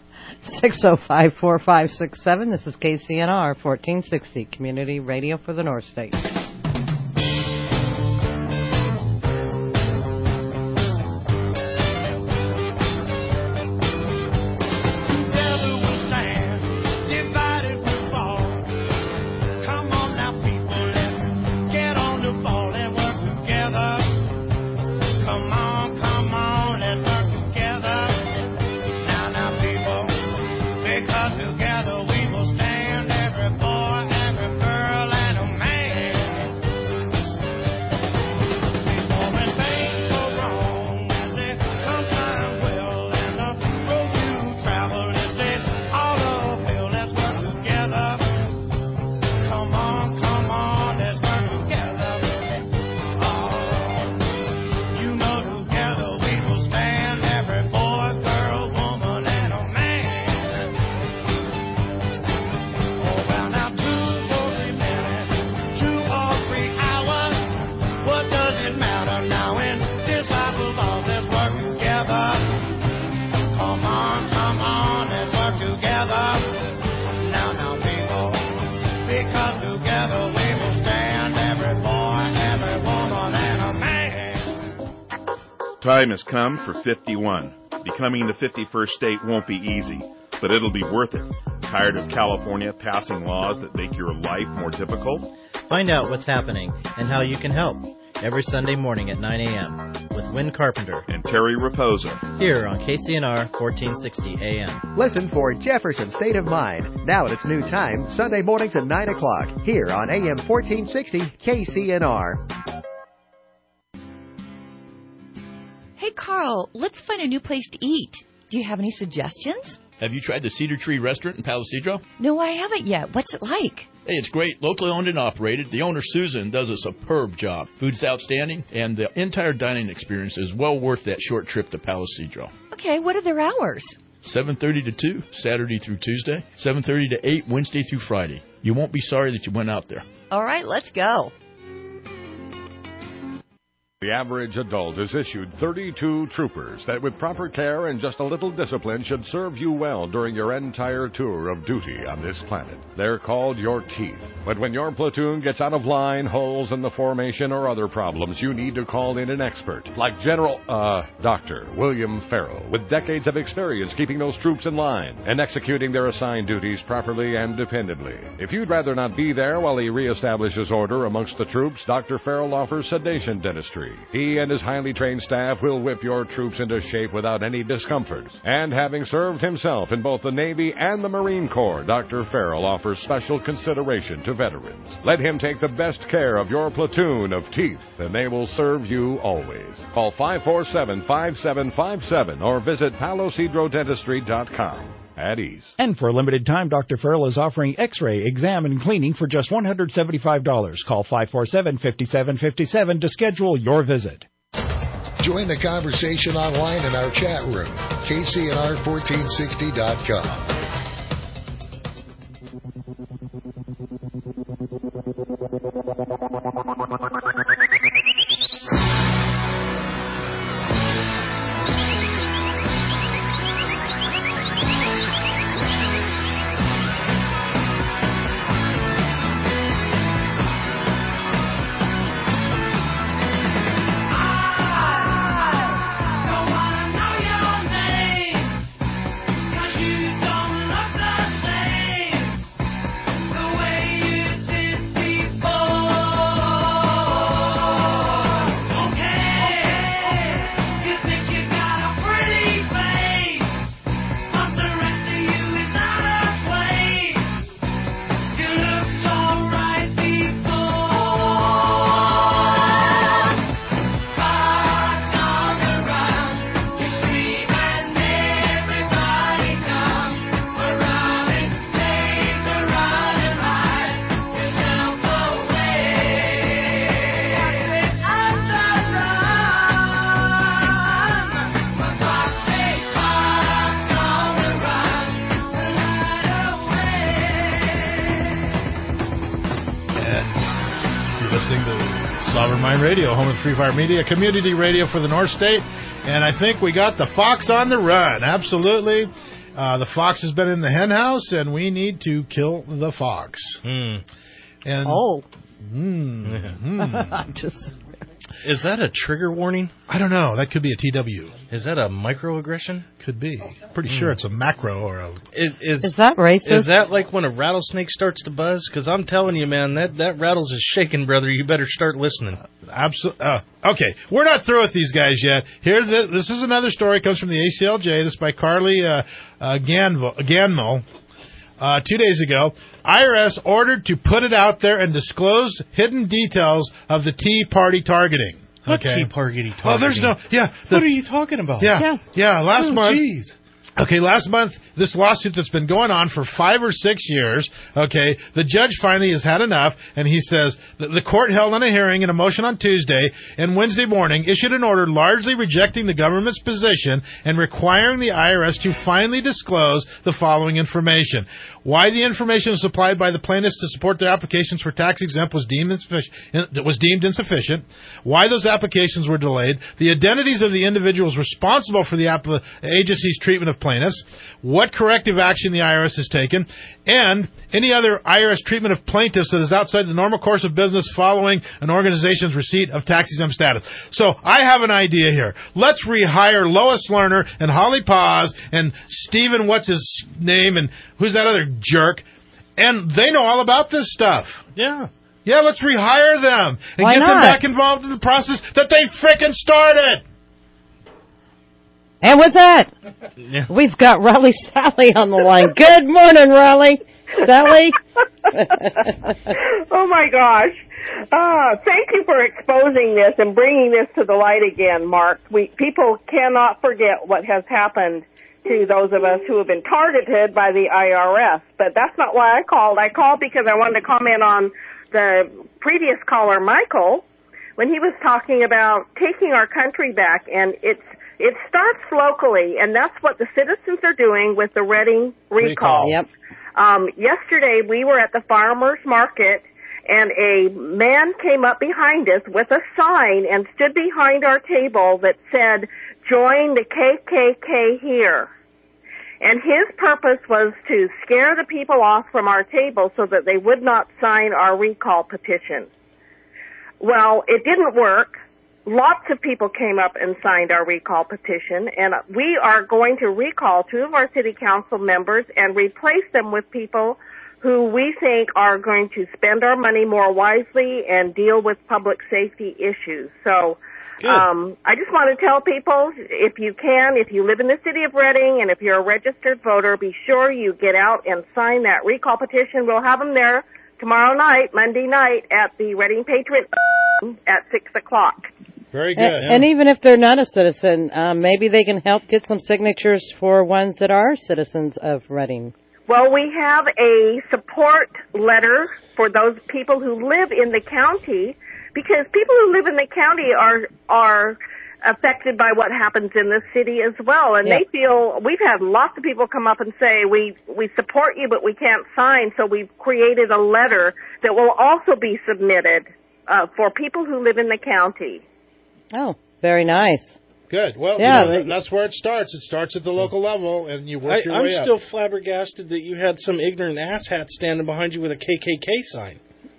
six oh five, four five six seven. This is K C N R fourteen sixty, Community Radio for the North State. Time has come for fifty-one. Becoming the fifty-first state won't be easy, but it'll be worth it. Tired of California passing laws that make your life more difficult? Find out what's happening and how you can help every Sunday morning at nine a.m. with Win Carpenter and Terry Raposa here on K C N R fourteen sixty A M. Listen for Jefferson State of Mind, now at its new time, Sunday mornings at nine o'clock, here on A M fourteen sixty K C N R. Hey, Carl, let's find a new place to eat. Do you have any suggestions? Have you tried the Cedar Tree Restaurant in Palo Cedro? No, I haven't yet. What's it like? Hey, it's great. Locally owned and operated. The owner, Susan, does a superb job. Food's outstanding, and the entire dining experience is well worth that short trip to Palo Cedro. Okay, what are their hours? seven thirty to two, Saturday through Tuesday. seven thirty to eight, Wednesday through Friday. You won't be sorry that you went out there. All right, let's go. The average adult is issued thirty-two troopers that with proper care and just a little discipline should serve you well during your entire tour of duty on this planet. They're called your teeth. But when your platoon gets out of line, holes in the formation, or other problems, you need to call in an expert like General, uh, Doctor William Farrell, with decades of experience keeping those troops in line and executing their assigned duties properly and dependably. If you'd rather not be there while he reestablishes order amongst the troops, Doctor Farrell offers sedation dentistry. He and his highly trained staff will whip your troops into shape without any discomfort. And having served himself in both the Navy and the Marine Corps, Doctor Farrell offers special consideration to veterans. Let him take the best care of your platoon of teeth, and they will serve you always. Call five four seven, five seven five seven or visit palo cedro dentistry dot com. At ease. And for a limited time, Doctor Farrell is offering X-ray, exam, and cleaning for just one hundred seventy-five dollars. Call five four seven, five seven five seven to schedule your visit. Join the conversation online in our chat room, K C N R fourteen sixty dot com. Radio, home of Free Fire Media, community radio for the North State, and I think we got the fox on the run. Absolutely, uh, the fox has been in the hen house, and we need to kill the fox. Mm. And oh, mm, mm. I'm just. Is that a trigger warning? I don't know. That could be a T W. Is that a microaggression? Could be. Pretty mm. sure it's a macro or a. Is, is, is that racist? Is that like when a rattlesnake starts to buzz? Because I'm telling you, man, that, that rattles is shaking, brother. You better start listening. Uh, Absolutely. Uh, okay, we're not through with these guys yet. Here, the, this is another story. It comes from the A C L J. This is by Carly uh, uh, Ganmo. Ganmo. Uh, two days ago, I R S ordered to put it out there and disclose hidden details of the Tea Party targeting. What Okay. Tea Party targeting? Oh, there's no, yeah. The, what are you talking about? Yeah, yeah. yeah last oh, month. Geez. Okay, last month, this lawsuit that's been going on for five or six years, okay, the judge finally has had enough, and he says the, the court held on a hearing and a motion on Tuesday, and Wednesday morning issued an order largely rejecting the government's position and requiring the I R S to finally disclose the following information. Why the information supplied by the plaintiffs to support their applications for tax exempt was deemed insufficient, was deemed insufficient, why those applications were delayed, the identities of the individuals responsible for the app- agency's treatment of plaintiffs, what corrective action the I R S has taken, and any other I R S treatment of plaintiffs that is outside the normal course of business following an organization's receipt of tax-exempt status. So I have an idea here. Let's rehire Lois Lerner and Holly Paz and Stephen, what's his name, and who's that other jerk, and they know all about this stuff. Yeah. Yeah, let's rehire them and Why get not? them back involved in the process that they frickin' started. And with that, yeah. we've got Raleigh Sally on the line. Good morning, Raleigh. Sally? Oh, my gosh. Uh, thank you for exposing this and bringing this to the light again, Mark. We, people cannot forget what has happened to those of us who have been targeted by the I R S. But that's not why I called. I called because I wanted to comment on the previous caller, Michael, when he was talking about taking our country back, and it's it starts locally, and that's what the citizens are doing with the Reading recall. recall. Yep. Um, yesterday, we were at the farmers market, and a man came up behind us with a sign and stood behind our table that said, "Join the K K K here." And his purpose was to scare the people off from our table so that they would not sign our recall petition. Well, it didn't work. Lots of people came up and signed our recall petition, and we are going to recall two of our city council members and replace them with people who we think are going to spend our money more wisely and deal with public safety issues. So Um, I just want to tell people, if you can, if you live in the city of Reading and if you're a registered voter, be sure you get out and sign that recall petition. We'll have them there tomorrow night, Monday night, at the Reading Patriot at six o'clock. Very good. And, yeah. and even if they're not a citizen, um, maybe they can help get some signatures for ones that are citizens of Reading. Well, we have a support letter for those people who live in the county, because people who live in the county are are affected by what happens in the city as well, and Yep. they feel, we've had lots of people come up and say, we we support you, but we can't sign, so we've created a letter that will also be submitted uh, for people who live in the county. Oh, very nice. Good. Well, Yeah, you know, but- that's where it starts. It starts at the local level, and you work I, your I'm way up. still flabbergasted that you had some ignorant asshat standing behind you with a K K K sign.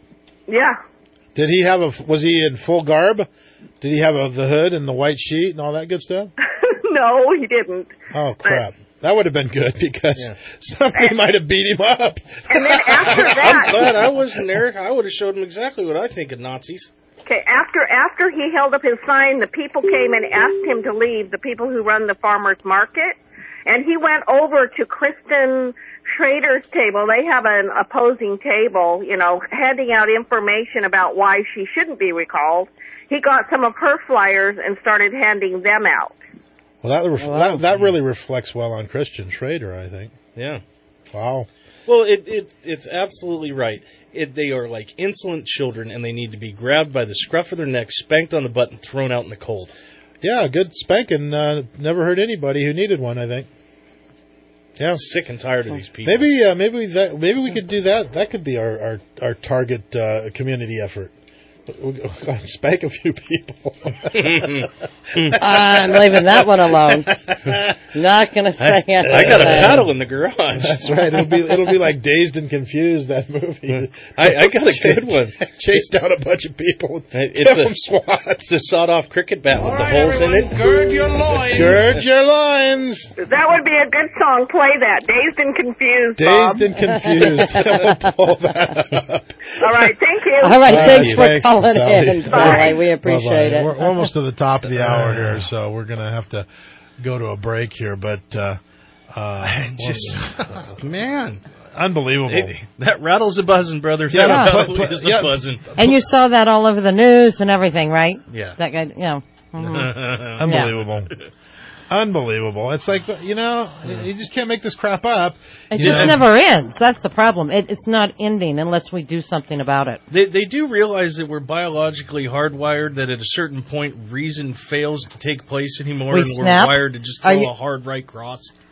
Yeah. Did he have a? Was he in full garb? Did he have a, the hood and the white sheet and all that good stuff? No, he didn't. Oh crap! That would have been good because Yeah. somebody might have beat him up. And then after I'm that, glad I wasn't there. I would have showed him exactly what I think of Nazis. okay, after after he held up his sign, the people came and asked him to leave, the people who run the farmers market, and he went over to Kristen Schrader's table. They have an opposing table, you know, handing out information about why she shouldn't be recalled. He got some of her flyers and started handing them out. Well, that, ref- that that really reflects well on Christian Schrader, I think. Yeah. Wow. Well, it, it it's absolutely right. It, they are like insolent children, and they need to be grabbed by the scruff of their neck, spanked on the butt, and thrown out in the cold. Yeah, good spanking. Uh, never hurt anybody who needed one, I think. Yeah. I'm sick and tired of these people. Maybe uh, maybe that maybe we could do that. That could be our our, our target uh, community effort. Spank a few people. I'm leaving that one alone. Not going to say I, I got a paddle in the garage. That's right. It'll be it'll be like Dazed and Confused, that movie. I, I got a good one. Chase down a bunch of people. It's Give a, them swats. it's a sawed-off cricket bat with the holes in it. Gird your loins. Gird your loins. That would be a good song. Play that. Dazed and Confused, Bob. Dazed and Confused. We'll pull that up. All right, thank you. All right, All thanks right, for thanks, calling Sally. in, Sally. We appreciate Bye-bye. it. We're almost to the top of the hour here, so we're going to have to go to a break here. But uh, uh, Just, man. Unbelievable. It, that rattles a buzzing, brother. Yeah, that pl- rattles pl- is yeah. a buzzing. And you saw that all over the news and everything, right? Yeah. That guy, you know. mhm. Unbelievable. Unbelievable. It's like, you know, you just can't make this crap up. It You just know? never ends. That's the problem. It, it's not ending unless we do something about it. They they do realize that we're biologically hardwired, that at a certain point reason fails to take place anymore, We and snap? we're wired to just Are throw you- a hard right cross.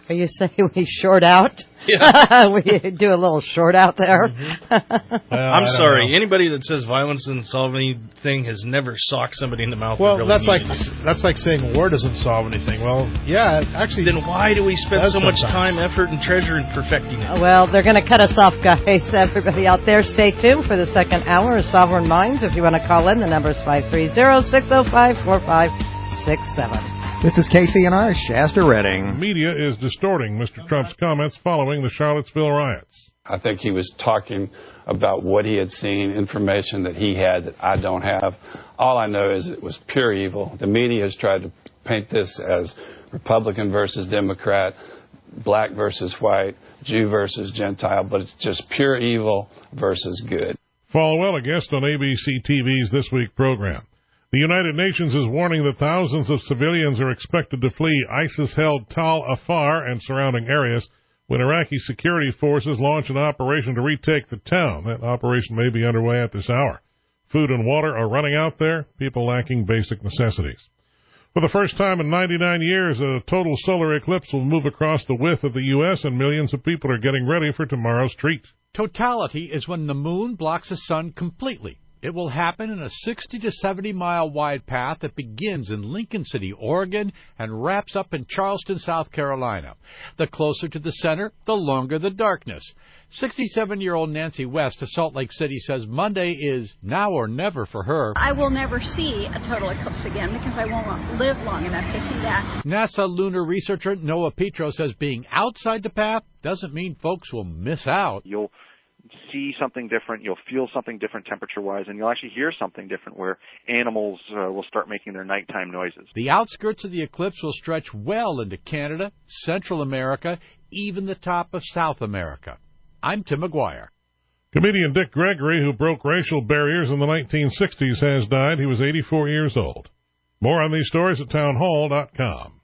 Are you saying we short out? Yeah. We do a little short out there. Mm-hmm. well, I'm sorry. Know. Anybody that says violence doesn't solve anything has never socked somebody in the mouth. Well, really that's like it. that's like saying war doesn't solve anything. Well, yeah, actually. Then why do we spend so sometimes. much time, effort, and treasure in perfecting it? Well, they're going to cut us off, guys. Everybody out there, stay tuned for the second hour of Sovereign Minds. If you want to call in, the number is five three zero, six zero five, four five six seven. This is K C N R, Shasta Redding. Media is distorting Mister Trump's comments following the Charlottesville riots. I think he was talking about what he had seen, information that he had that I don't have. All I know is it was pure evil. The media has tried to paint this as Republican versus Democrat, black versus white, Jew versus Gentile, but it's just pure evil versus good. Falwell, a guest on A B C T V's This Week program. The United Nations is warning that thousands of civilians are expected to flee ISIS-held Tal Afar and surrounding areas when Iraqi security forces launch an operation to retake the town. That operation may be underway at this hour. Food and water are running out there, people lacking basic necessities. For the first time in ninety-nine years, a total solar eclipse will move across the width of the U S, and millions of people are getting ready for tomorrow's treat. Totality is when the moon blocks the sun completely. It will happen in a sixty to seventy mile wide path that begins in Lincoln City, Oregon, and wraps up in Charleston, South Carolina. The closer to the center, the longer the darkness. sixty-seven-year-old Nancy West of Salt Lake City says Monday is now or never for her. I will never see a total eclipse again because I won't live long enough to see that. NASA lunar researcher Noah Petro says being outside the path doesn't mean folks will miss out. You'll see something different, you'll feel something different temperature-wise, and you'll actually hear something different where animals uh, will start making their nighttime noises. The outskirts of the eclipse will stretch well into Canada, Central America, even the top of South America. I'm Tim McGuire. Comedian Dick Gregory, who broke racial barriers in the nineteen sixties, has died. He was eighty-four years old. More on these stories at townhall dot com.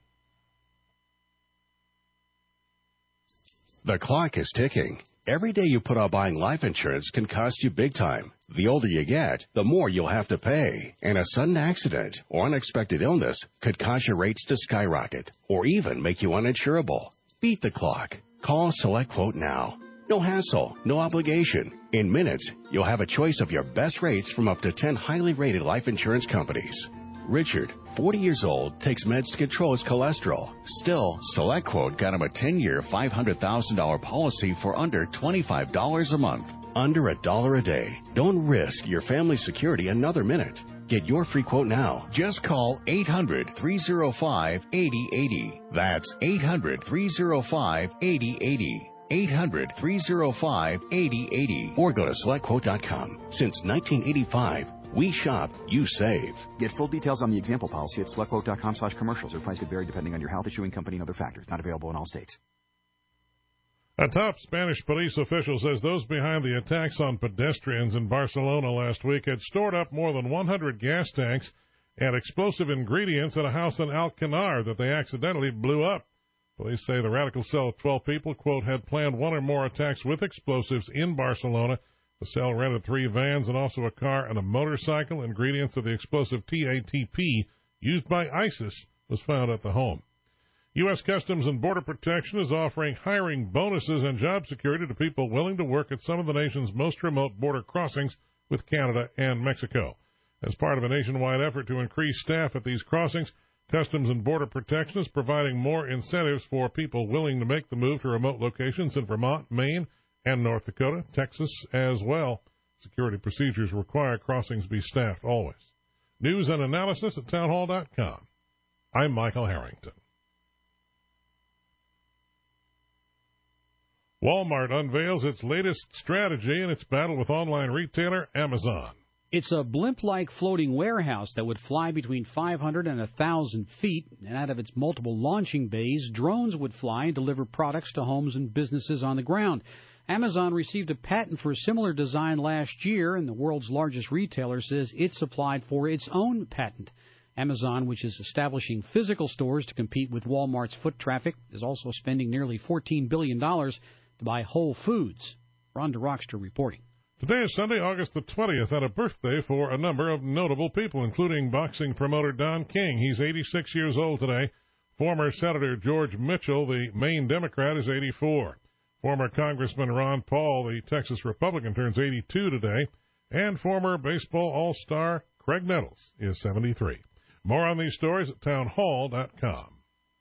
The clock is ticking. Every day you put off buying life insurance can cost you big time. The older you get, the more you'll have to pay. And a sudden accident or unexpected illness could cause your rates to skyrocket or even make you uninsurable. Beat the clock. Call SelectQuote now. No hassle, no obligation. In minutes, you'll have a choice of your best rates from up to ten highly rated life insurance companies. Richard, forty years old, takes meds to control his cholesterol. Still, SelectQuote got him a ten-year, five hundred thousand dollars policy for under twenty-five dollars a month. Under a dollar a day. Don't risk your family's security another minute. Get your free quote now. Just call eight hundred, three oh five, eight oh eight oh. That's eight hundred, three oh five, eight oh eight oh. eight hundred, three oh five, eight oh eight oh. Or go to select quote dot com. Since nineteen eighty-five, we shop, you save. Get full details on the example policy at selectquote dot com slash commercials. Or price could vary depending on your health, issuing company, and other factors. Not available in all states. A top Spanish police official says those behind the attacks on pedestrians in Barcelona last week had stored up more than one hundred gas tanks and explosive ingredients at a house in Alcanar that they accidentally blew up. Police say the radical cell of twelve people, quote, had planned one or more attacks with explosives in Barcelona. The cell rented three vans and also a car and a motorcycle. Ingredients of the explosive T A T P used by ISIS was found at the home. U S Customs and Border Protection is offering hiring bonuses and job security to people willing to work at some of the nation's most remote border crossings with Canada and Mexico. As part of a nationwide effort to increase staff at these crossings, Customs and Border Protection is providing more incentives for people willing to make the move to remote locations in Vermont, Maine, and North Dakota, Texas as well. Security procedures require crossings be staffed always. News and analysis at townhall dot com. I'm Michael Harrington. Walmart unveils its latest strategy in its battle with online retailer Amazon. It's a blimp-like floating warehouse that would fly between five hundred and one thousand feet, and out of its multiple launching bays, drones would fly and deliver products to homes and businesses on the ground. Amazon received a patent for a similar design last year, and the world's largest retailer says it's applied for its own patent. Amazon, which is establishing physical stores to compete with Walmart's foot traffic, is also spending nearly fourteen billion dollars to buy Whole Foods. Rhonda Rockster reporting. Today is Sunday, August the twentieth, and a birthday for a number of notable people, including boxing promoter Don King. He's eighty-six years old today. Former Senator George Mitchell, the Maine Democrat, is eighty-four. Former Congressman Ron Paul, the Texas Republican, turns eighty-two today. And former baseball all-star Craig Nettles is seventy-three. More on these stories at townhall dot com.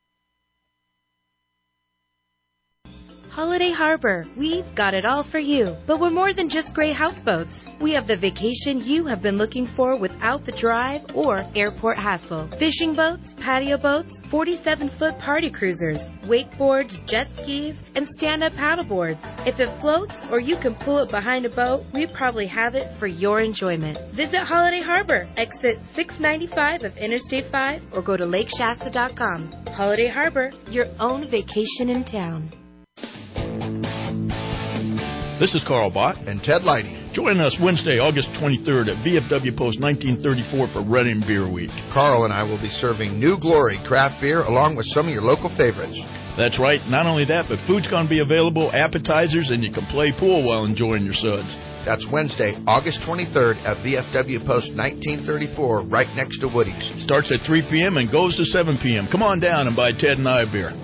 Holiday Harbor, we've got it all for you. But we're more than just great houseboats. We have the vacation you have been looking for without the drive or airport hassle. Fishing boats, patio boats, forty-seven foot party cruisers, wakeboards, jet skis, and stand-up paddleboards. If it floats or you can pull it behind a boat, we probably have it for your enjoyment. Visit Holiday Harbor, exit six ninety-five of Interstate five, or go to lake shasta dot com. Holiday Harbor, your own vacation in town. This is Carl Bott and Ted Lighty. Join us Wednesday, August twenty-third at V F W Post nineteen thirty-four for Reading Beer Week. Carl and I will be serving New Glory craft beer along with some of your local favorites. That's right. Not only that, but food's going to be available, appetizers, and you can play pool while enjoying your suds. That's Wednesday, August twenty-third at V F W Post nineteen thirty-four, right next to Woody's. Starts at three p.m. and goes to seven p.m. Come on down and buy Ted and I a beer.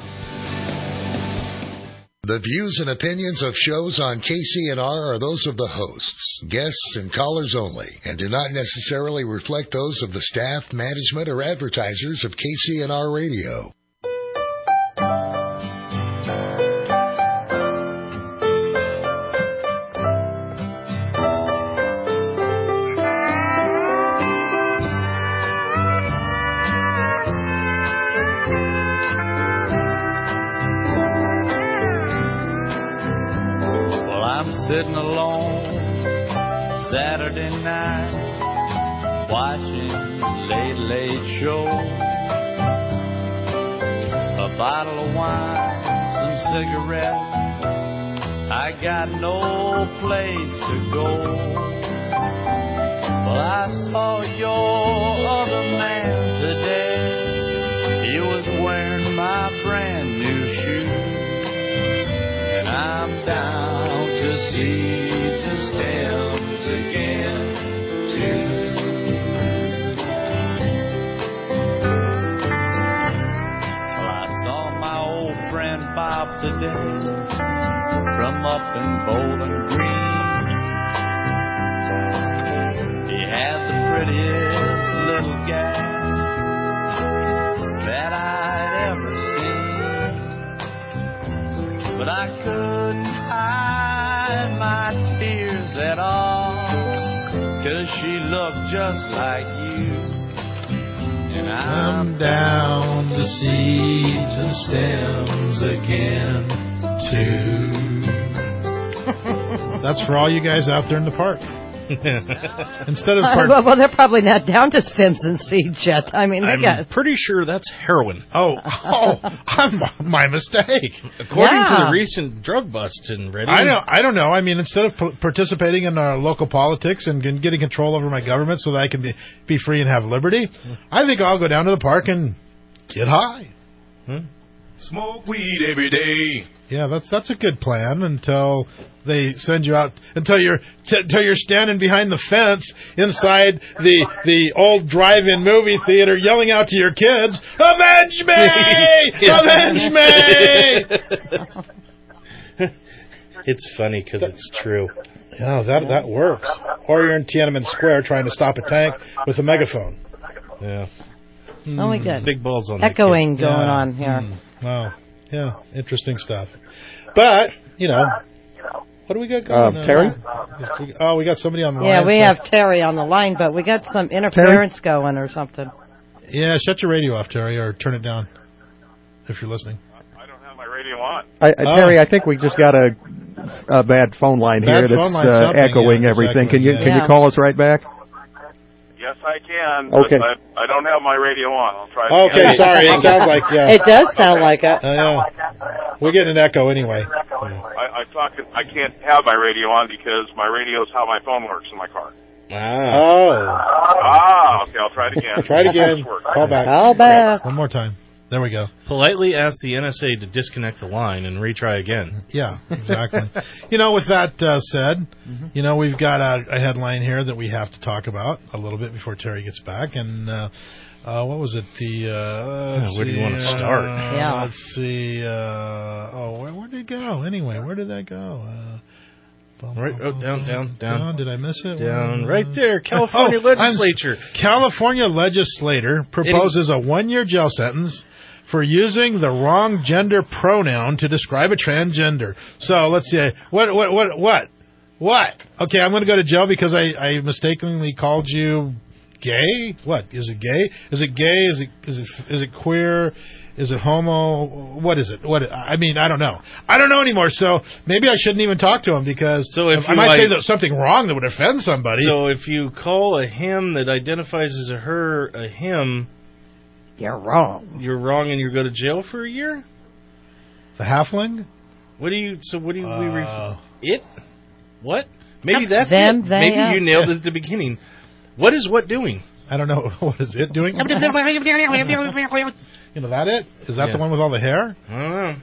The views and opinions of shows on K C N R are those of the hosts, guests, and callers only, and do not necessarily reflect those of the staff, management, or advertisers of K C N R Radio. Sitting alone Saturday night, watching Late Late Show. A bottle of wine, some cigarettes, I got no place to go. Well, I saw your other man today. He was wearing my brand new shoes, and I'm down to seeds and stems again, too. Well, I saw my old friend Bob today from up in Bowling Green. He had the prettiest little gal that I'd ever seen, but I couldn't hide my tears at all, 'cause she looked just like you, and I'm down to seeds and stems again, too. That's for all you guys out there in the park. Instead of Uh, part- well, well, they're probably not down to stems and seeds yet. I mean, they I'm got. pretty sure that's heroin. Oh, oh, I'm, my mistake. According Yeah. to the recent drug busts in Reading. I don't, I don't know. I mean, instead of p- participating in our local politics and g- getting control over my government so that I can be, be free and have liberty, I think I'll go down to the park and get high. Hmm? Smoke weed every day. Yeah, that's that's a good plan until they send you out, until you're t- until you're standing behind the fence inside the the old drive-in movie theater, yelling out to your kids, "Avenge me! Avenge me!" It's funny because it's true. Yeah, that that works. Or you're in Tiananmen Square trying to stop a tank with a megaphone. Yeah. Oh, we good. Big balls on Echoing that going Yeah. on here. Mm. Wow. Yeah, interesting stuff. But, you know, what do we got going Um, on? Terry? Oh, we got somebody on the line. Yeah, we so- have Terry on the line, but we got some interference going or something. Yeah, shut your radio off, Terry, or turn it down if you're listening. My radio on. I, uh, Terry, I think we just got a, a bad phone line Bad here that's phone line, uh, something, echoing yeah, it's everything. Can echoing, you yeah. can you Yeah. call us right back? Yes, I can. Okay. But I, I don't have my radio on. I'll try. Okay, again. sorry. It sounds like, yeah. It does sound like it. Uh, yeah. We're getting an echo anyway. I, I talk. I can't have my radio on because my radio is how my phone works in my car. Oh. Ah, okay. I'll try it again. Try it again. This works. Call back. Call back. One more time. There we go. Politely ask the N S A to disconnect the line and retry again. Yeah, exactly. You know, with that uh, said, Mm-hmm. you know, we've got a, a headline here that we have to talk about a little bit before Terry gets back. And uh, uh, what was it? The uh, let's Yeah, where do you see, want to start? Uh, Yeah. Let's see. Uh, oh, where, where did it go? Anyway, where did that go? Uh, bum, Right, oh, bum, down, bum, down, down. Did I miss it? Down, Where- right there. California Oh, I'm- legislature. California legislator proposes a one-year jail sentence for using the wrong gender pronoun to describe a transgender. So let's see. What? What? What? What? What? Okay, I'm going to go to jail because I, I mistakenly called you gay. What is it? Gay? Is it gay? Is it is it is it queer? Is it homo? What is it? What? I mean, I don't know. I don't know anymore. So maybe I shouldn't even talk to him because So if I you might like- say that something wrong that would offend somebody. So if you call a him that identifies as a her a him, You're wrong. you're wrong and you go to jail for a year? The halfling? What do you, so what do you, we Uh, refer, it? What? Maybe that's Them, it. they, Maybe us. you nailed it at the beginning. What is what doing? I don't know. What is it doing? You know that it? Is that Yeah. the one with all the hair? I don't know.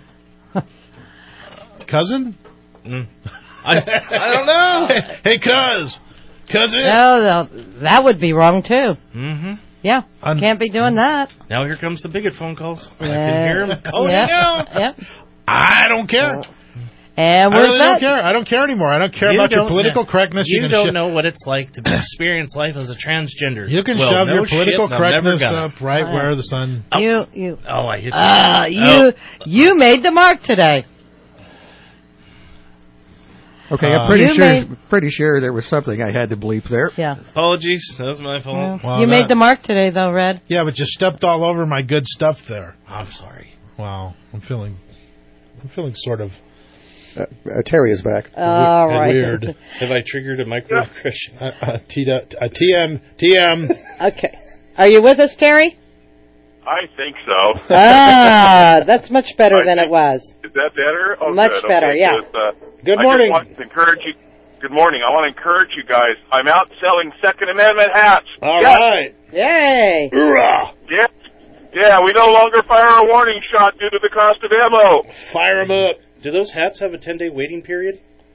Cousin? Mm. I, I don't know. Hey, hey cuz. Cousin? No, no, that would be wrong too. Mm-hmm. Yeah, Un- can't be doing that. Now here comes the bigot phone calls. I Yeah. can hear him calling Yep. now. Yep. I don't care. And I with really that, don't care. I don't care anymore. I don't care You about your don't political know- correctness. You, can don't sho- know what it's like to experience life as a transgender. You can well, shove no your political shit, I'm never correctness gonna. up right Oh, where the sun. you, you, Oh, I hit uh, you. you, you made the mark today. Okay, Uh, I'm pretty You sure made- pretty sure there was something I had to bleep there. Yeah. Apologies. That was my fault. Well, Well, you that- made the mark today, though, Red. Yeah, but you stepped all over my good stuff there. I'm sorry. Wow, I'm feeling, I'm feeling sort of Uh, uh, Terry is back. All right. weird. Have I triggered a microaggression? Uh, uh, T, a T M, T M. Okay. Are you with us, Terry? I think so. Ah, that's much better than it was. Is that better? Oh, Much good. better, Okay, yeah. good. Uh, Good I morning. just want to encourage you. Good morning. I want to encourage you guys. I'm out selling Second Amendment hats. All Yes. right. Yay. Hoorah. Yeah. Yeah, we no longer fire a warning shot due to the cost of ammo. Fire 'em up. Do those hats have a ten-day waiting period?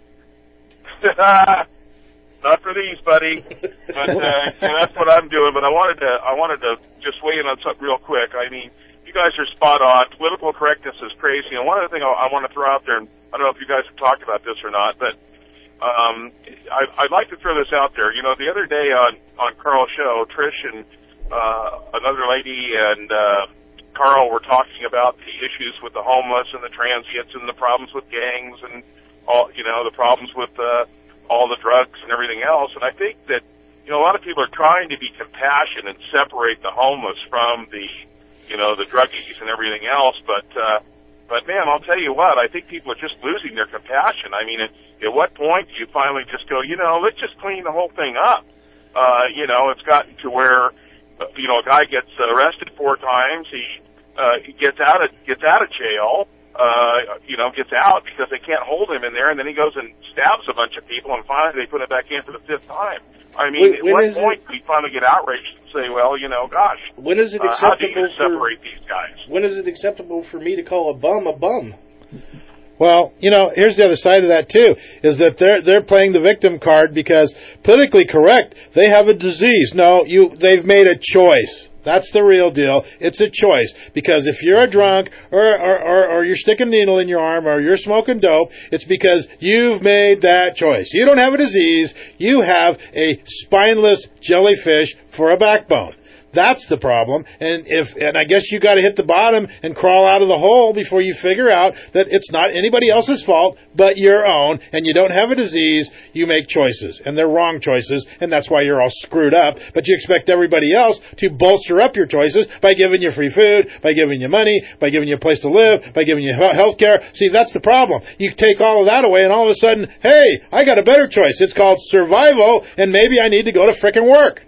Not for these, buddy. But uh, you know, that's what I'm doing. But I wanted to, I wanted to just weigh in on something real quick. I mean, you guys are spot on. Political correctness is crazy. And one other thing I, I want to throw out there, and I don't know if you guys have talked about this or not, but um, I, I'd like to throw this out there. You know, the other day on on Carl's show, Trish and uh, another lady and uh, Carl were talking about the issues with the homeless and the transients and the problems with gangs and all, you know, the problems with uh, all the drugs and everything else. And I think that, you know, a lot of people are trying to be compassionate and separate the homeless from the, you know, the druggies and everything else. But, uh, but man, I'll tell you what, I think people are just losing their compassion. I mean, at, at what point do you finally just go, you know, let's just clean the whole thing up? Uh, you know, it's gotten to where, uh, you know, a guy gets arrested four times, he, uh, he gets out of, gets out of jail, uh, you know, gets out because they can't hold him in there, and then he goes and stabs a bunch of people, and finally they put him back in for the fifth time. I mean, When- when at what is point do we finally get outraged and say, well, you know, gosh, When is it uh, how do acceptable you separate these guys? for? When is it acceptable for me to call a bum a bum? Well, you know, here's the other side of that too, is that they're they're playing the victim card because politically correct, they have a disease. No, you they've made a choice. That's the real deal. It's a choice. Because if you're a drunk or, or, or, or you're sticking a needle in your arm or you're smoking dope, it's because you've made that choice. You don't have a disease. You have a spineless jellyfish for a backbone. That's the problem. And if and I guess you got to hit the bottom and crawl out of the hole before you figure out that it's not anybody else's fault but your own, and you don't have a disease. You make choices, and they're wrong choices, and that's why you're all screwed up. But you expect everybody else to bolster up your choices by giving you free food, by giving you money, by giving you a place to live, by giving you health care. See, that's the problem. You take all of that away, and all of a sudden, hey, I got a better choice. It's called survival, and maybe I need to go to frickin' work.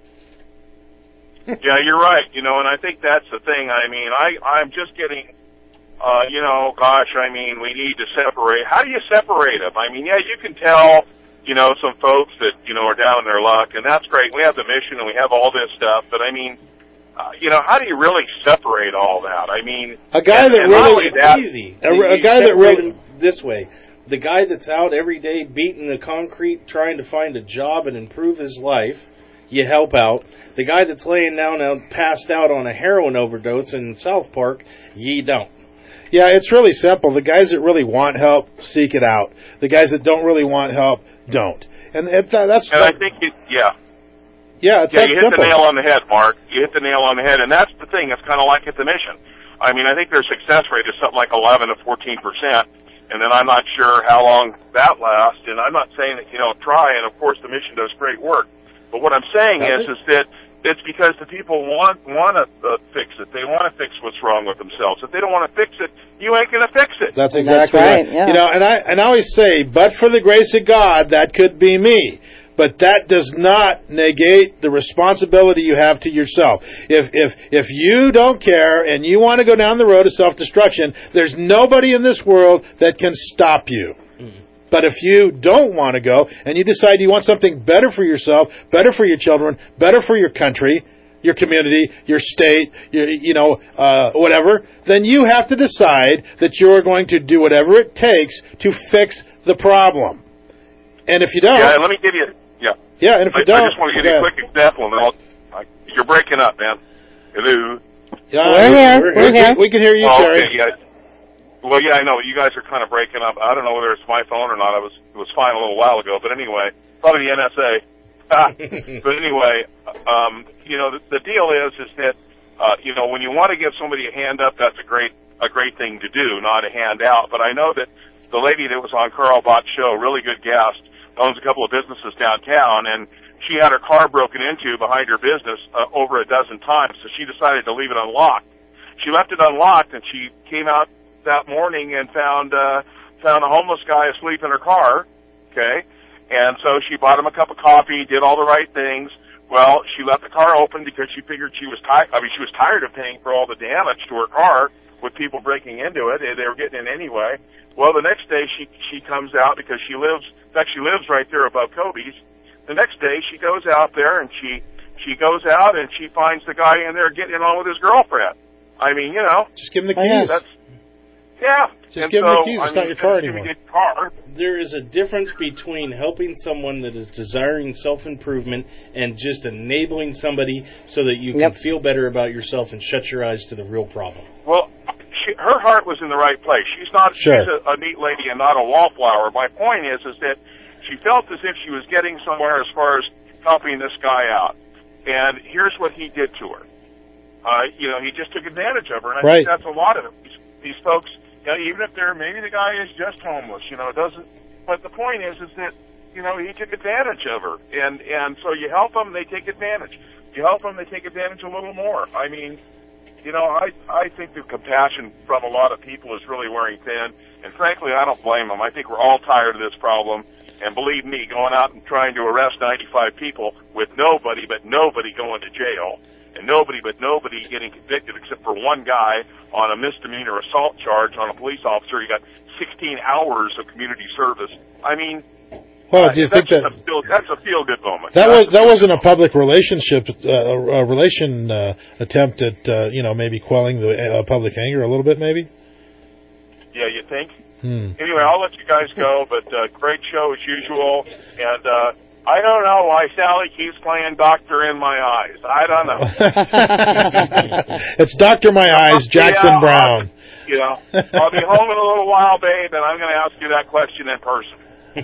Yeah, you're right. You know, and I think that's the thing. I mean, I, I'm just getting, uh, you know, gosh, I mean, we need to separate. How do you separate them? I mean, yeah, you can tell, you know, some folks that, you know, are down in their luck, and that's great. We have the mission and we have all this stuff, but I mean, uh, you know, how do you really separate all that? I mean, a guy and, that and not really only that, easy. A, a a guy that really this way. The guy that's out every day beating the concrete, trying to find a job and improve his life, you help out. The guy that's laying down out, passed out on a heroin overdose in South Park, ye don't. Yeah, it's really simple. The guys that really want help, seek it out. The guys that don't really want help, don't. And it, that's. And I think, it, yeah. Yeah, it's yeah, that you hit simple. the nail on the head, Mark. You hit the nail on the head, and that's the thing. It's kind of like at the mission. I mean, I think their success rate is something like eleven to fourteen percent, and then I'm not sure how long that lasts. And I'm not saying that you don't try, and of course the mission does great work. But what I'm saying Does is, it? is that it's because the people want want to uh, fix it. They want to fix what's wrong with themselves. If they don't want to fix it, you ain't going to fix it. That's exactly That's right, right. yeah. You know, and I and I always say, but for the grace of God, that could be me. But that does not negate the responsibility you have to yourself. If if if you don't care and you want to go down the road of self-destruction, there's nobody in this world that can stop you. Mm-hmm. But if you don't want to go and you decide you want something better for yourself, better for your children, better for your country, your community, your state, your, you know, uh, whatever, then you have to decide that you're going to do whatever it takes to fix the problem. And if you don't... Yeah, let me give you... Yeah. Yeah, and if you I, don't... I just want to give you a quick example, and then I'll... I, you're breaking up, man. Hello? Yeah, we're here. We're, we're here. We, we can hear you, oh, Terry. Okay, yeah. Well, yeah, I know. You guys are kind of breaking up. I don't know whether it's my phone or not. I was It was fine a little while ago. But anyway, probably the N S A. But anyway, um, you know, the, the deal is, is that, uh, you know, when you want to give somebody a hand up, that's a great, a great thing to do, not a hand out. But I know that the lady that was on Carl Bott's show, really good guest, owns a couple of businesses downtown, and she had her car broken into behind her business uh, over a dozen times, so she decided to leave it unlocked. She left it unlocked, and she came out that morning and found uh, found a homeless guy asleep in her car, okay? And so she bought him a cup of coffee, did all the right things. Well, she left the car open because she figured she was tired. I mean, she was tired of paying for all the damage to her car with people breaking into it. They were getting in anyway. Well, the next day she she comes out because she lives. In fact, she lives right there above Kobe's. The next day she goes out there and she she goes out and she finds the guy in there getting it on with his girlfriend. I mean, you know, just give him the keys. keys. That's, yeah, just and give so, him the keys. It's I not mean, your car it's anymore. a good car. There is a difference between helping someone that is desiring self-improvement and just enabling somebody so that you Yep. can feel better about yourself and shut your eyes to the real problem. Well, she, her heart was in the right place. She's not. Sure. She's a, a neat lady and not a wallflower. My point is, is that she felt as if she was getting somewhere as far as helping this guy out. And here's what he did to her. Uh, you know, he just took advantage of her, and I Right. think that's a lot of it. These, these folks, you know, even if they're maybe the guy is just homeless, you know, it doesn't. But the point is, is that you know he took advantage of her, and and so you help them, they take advantage. You help them, they take advantage a little more. I mean. You know, I I think the compassion from a lot of people is really wearing thin, and frankly, I don't blame them. I think we're all tired of this problem, and believe me, going out and trying to arrest ninety-five people with nobody but nobody going to jail, and nobody but nobody getting convicted except for one guy on a misdemeanor assault charge on a police officer. You got sixteen hours of community service. I mean, Well, do you uh, think that's that a feel, that's a feel-good moment. that That's was a that feel-good wasn't a moment. public relationship, uh, a relation uh, attempt at uh, you know maybe quelling the uh, public anger a little bit, maybe? Yeah, you think? Hmm. Anyway, I'll let you guys go, but uh, great show as usual. And uh, I don't know why Sally keeps playing Doctor in My Eyes. I don't know. It's Doctor My Eyes, Jackson Yeah, Brown. I'll, you know, I'll be home in a little while, babe, and I'm going to ask you that question in person.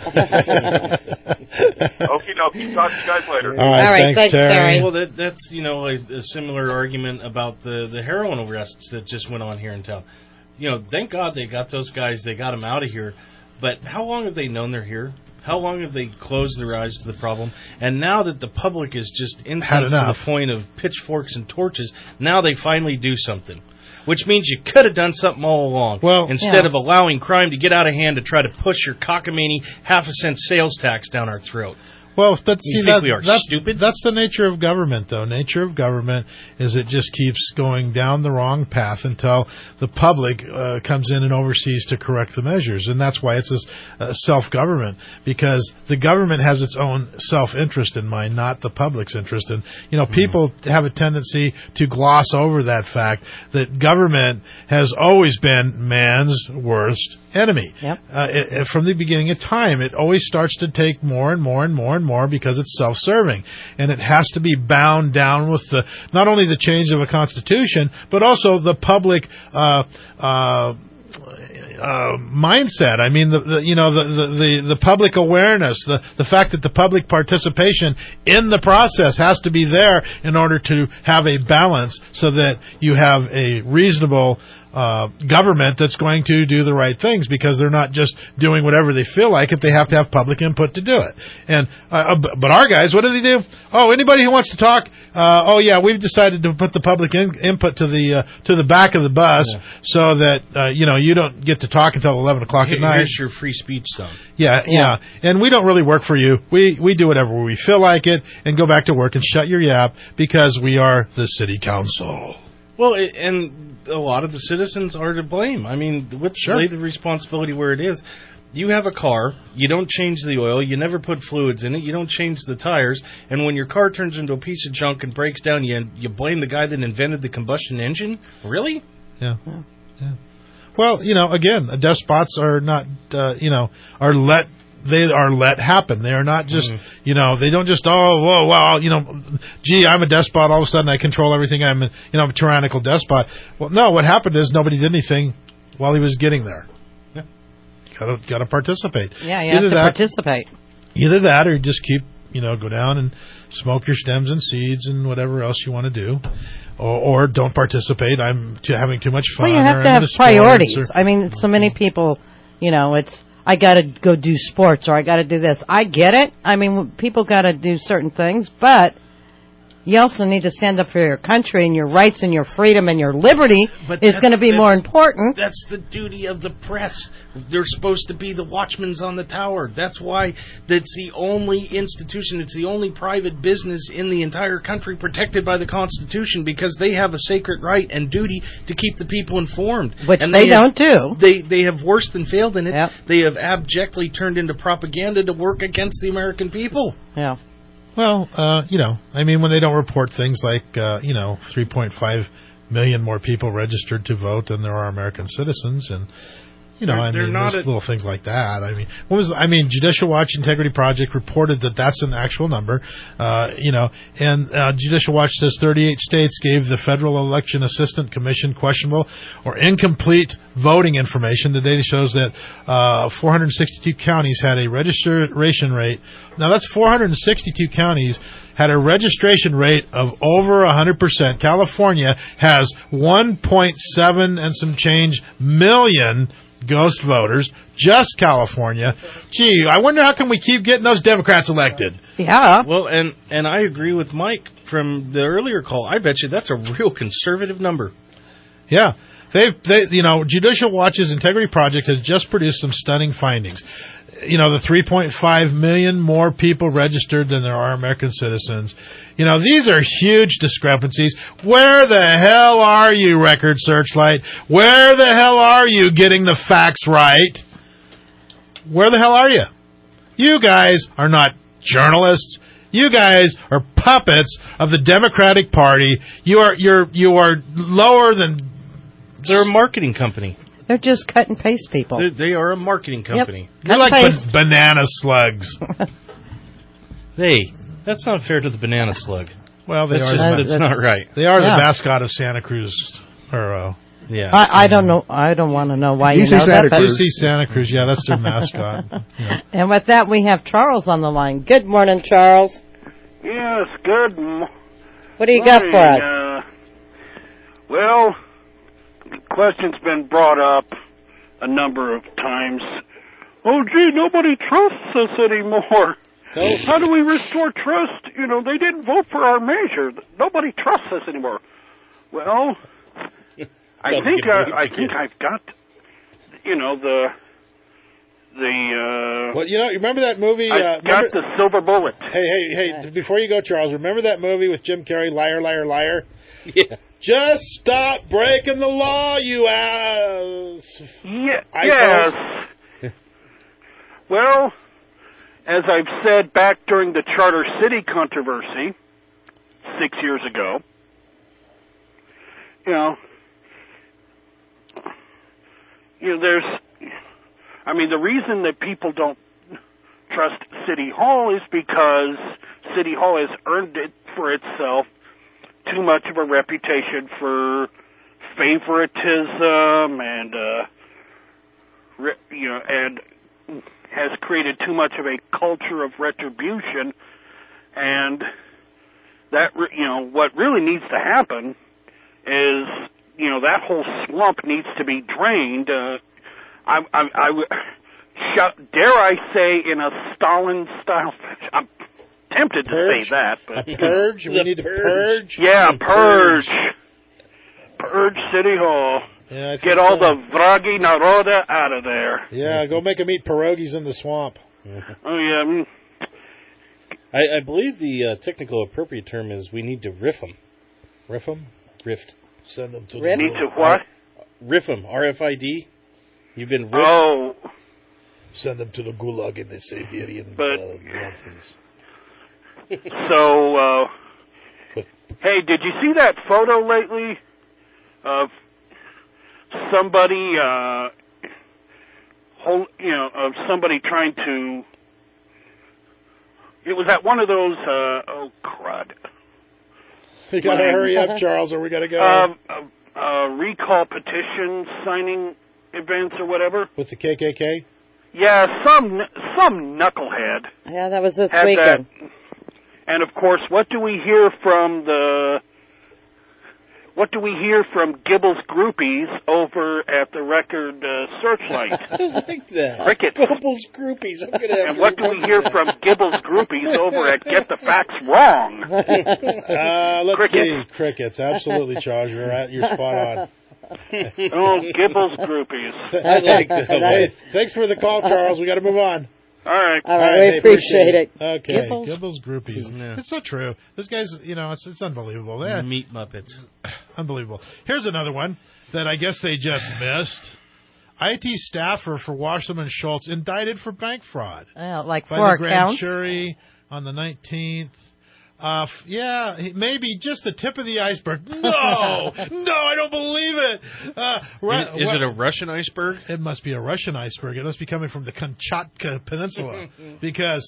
Okie dokie. Talk to you guys later. All right, All right, thanks, thanks, Terry. Terry. Well, that, that's, you know, a, a similar argument about the, the heroin arrests that just went on here in town. You know, thank God they got those guys, they got them out of here. But how long have they known they're here? How long have they closed their eyes to the problem? And now that the public is just incensed to enough. the point of pitchforks and torches, now they finally do something. Which means you could have done something all along. Well, instead yeah. of allowing crime to get out of hand to try to push your cockamamie half a cent sales tax down our throat. Well, that's, You see, think that, we are that's, stupid? That's the nature of government, though. Nature of government is it just keeps going down the wrong path until the public uh, comes in and oversees to correct the measures. And that's why it's a, a self-government, because the government has its own self-interest in mind, not the public's interest. And, you know, people mm. have a tendency to gloss over that fact that government has always been man's worst enemy. Yep. Uh, it, it, from the beginning of time, it always starts to take more and more and more and more because it's self-serving, and it has to be bound down with the not only the change of a constitution, but also the public uh, uh, uh, mindset. I mean, the, the you know the, the, the, the public awareness, the the fact that the public participation in the process has to be there in order to have a balance, so that you have a reasonable Uh, government that's going to do the right things, because they're not just doing whatever they feel like it. They have to have public input to do it. And uh, but our guys, what do they do? Oh, anybody who wants to talk? Uh, oh yeah, we've decided to put the public in, input to the uh, to the back of the bus, yeah. so that uh, you know you don't get to talk until eleven o'clock Here, at night. Here's your free speech zone. Yeah, yeah, yeah, and we don't really work for you. We we do whatever we feel like it, and go back to work and shut your yap, because we are the city council. Well, it, and a lot of the citizens are to blame. I mean, let's sure. lay the responsibility where it is. You have a car, you don't change the oil, you never put fluids in it, you don't change the tires, and when your car turns into a piece of junk and breaks down, you you blame the guy that invented the combustion engine? Really? Yeah. Yeah. yeah. Well, you know, again, despots are not, uh, you know, are let They are let happen. They are not just, mm. you know, they don't just, oh, whoa, wow, you know, gee, I'm a despot. All of a sudden I control everything. I'm, a, you know, I'm a tyrannical despot. Well, no, what happened is nobody did anything while he was getting there. Yeah. Gotta, gotta participate. Yeah, you either have to that, participate. Either that, or just keep, you know, go down and smoke your stems and seeds and whatever else you want to do. Or, or don't participate. I'm too, having too much fun. Well, you have or to I'm have priorities. Or, I mean, so many people, you know, it's, I got to go do sports, or I got to do this. I get it. I mean, people got to do certain things, but you also need to stand up for your country and your rights and your freedom and your liberty but is going to be more important. That's the duty of the press. They're supposed to be the watchmen on the tower. That's why that's the only institution, it's the only private business in the entire country protected by the Constitution, because they have a sacred right and duty to keep the people informed. Which and they, they don't have, do. They they have worse than failed in it. Yep. They have abjectly turned into propaganda to work against the American people. Yeah. Well, uh, you know, I mean, when they don't report things like, uh, you know, three point five million more people registered to vote than there are American citizens, and, you know, they're, I mean, there's little things like that. I mean, what was? I mean, Judicial Watch Integrity Project reported that that's an actual number, uh, you know, and uh, Judicial Watch says thirty-eight states gave the Federal Election Assistant Commission questionable or incomplete voting information. The data shows that uh, four hundred sixty-two counties had a registration rate. Now, that's four hundred sixty-two counties had a registration rate of over one hundred percent. California has one point seven and some change million ghost voters. Just California. Gee, I wonder how come we keep getting those Democrats elected. Yeah. Well, and, and I agree with Mike from the earlier call. I bet you that's a real conservative number. Yeah. They've, they, you know, Judicial Watch's Integrity Project has just produced some stunning findings. You know, the three point five million more people registered than there are American citizens. You know, these are huge discrepancies. Where the hell are you, Record Searchlight? Where the hell are you getting the facts right? Where the hell are you? You guys are not journalists. You guys are puppets of the Democratic Party. You are you're you are lower than. They're a marketing company. They're just cut and paste people. They're, they are a marketing company. Yep. You're like ba- banana slugs. Hey, that's not fair to the banana slug. Well, they that's are. Just, the, that's, that's not right. They are yeah. the mascot of Santa Cruz. Or, uh, yeah. I, I don't know. I don't want to know why you, you know Santa that. Cruz. You see Santa Cruz. Yeah, that's their mascot. Yeah. And with that, we have Charles on the line. Good morning, Charles. Yes, good. M- what do you morning. got for us? Uh, well, the question's been brought up a number of times. Oh, gee, nobody trusts us anymore. No. How do we restore trust? You know, they didn't vote for our measure. Nobody trusts us anymore. Well, I think I, I think I've got, you know, the the. Uh, well, you know, you remember that movie? I uh, got remember, the silver bullet. Hey, hey, hey! Before you go, Charles, remember that movie with Jim Carrey, Liar, Liar, Liar? Yeah. Just stop breaking the law, you ass. Yeah. Yes. Well, as I've said back during the Charter City controversy six years ago, you know, you know, there's, I mean, the reason that people don't trust City Hall is because City Hall has earned it for itself too much of a reputation for favoritism and, uh, re- you know, and has created too much of a culture of retribution. And that, re- you know, what really needs to happen is, you know, that whole swamp needs to be drained. Uh, I, I, I w- sh- dare I say, in a Stalin-style fashion. I'm tempted purge? to say that, but a purge. We need to purge. Yeah, purge. purge. Purge City Hall. Yeah, I think Get all so. the Vragi Naroda out of there. Yeah, go make them eat pierogies in the swamp. Oh yeah. mm. I, I believe the uh, technical appropriate term is we need to riff them. Riff them? Rift. Send them to Riff? the Need to what? Riff them. R F I D. You've been riffed. Oh. Send them to the gulag in the Siberian But- uh, mountains. So, uh, hey, did you see that photo lately of somebody, uh, hold, you know, of somebody trying to? It was at one of those. Uh, oh crud! We gotta hurry up, Charles, or we gotta go. Um, uh, uh, recall petition signing events or whatever. With the K K K? Yeah, some some knucklehead. Yeah, that was this had weekend. that. And of course, what do we hear from the? What do we hear from Gibbles groupies over at the Record uh, Searchlight? I like that. Cricket. Gibbles groupies. I'm gonna have And to what do we hear from Gibbles groupies over at Get the Facts Wrong? Uh, let's Crickets. see. Crickets. Absolutely, Charles. You're at, you're spot on. Oh, Gibbles groupies. I like that. Hey, thanks for the call, Charles. We got to move on. All right. All right, we hey, appreciate it. Okay. Gibbles, Gibbles groupies. Yeah. It's so true. This guy's, you know, it's, it's unbelievable. Yeah. Meat Muppets. Unbelievable. Here's another one that I guess they just missed. I T staffer for Wasserman Schultz indicted for bank fraud. Yeah, like by four the grand accounts. jury on the nineteenth. Uh, f- yeah, he- maybe just the tip of the iceberg. No, no, I don't believe it. Uh, right, Is, is it a Russian iceberg? It must be a Russian iceberg. It must be coming from the Kamchatka Peninsula because,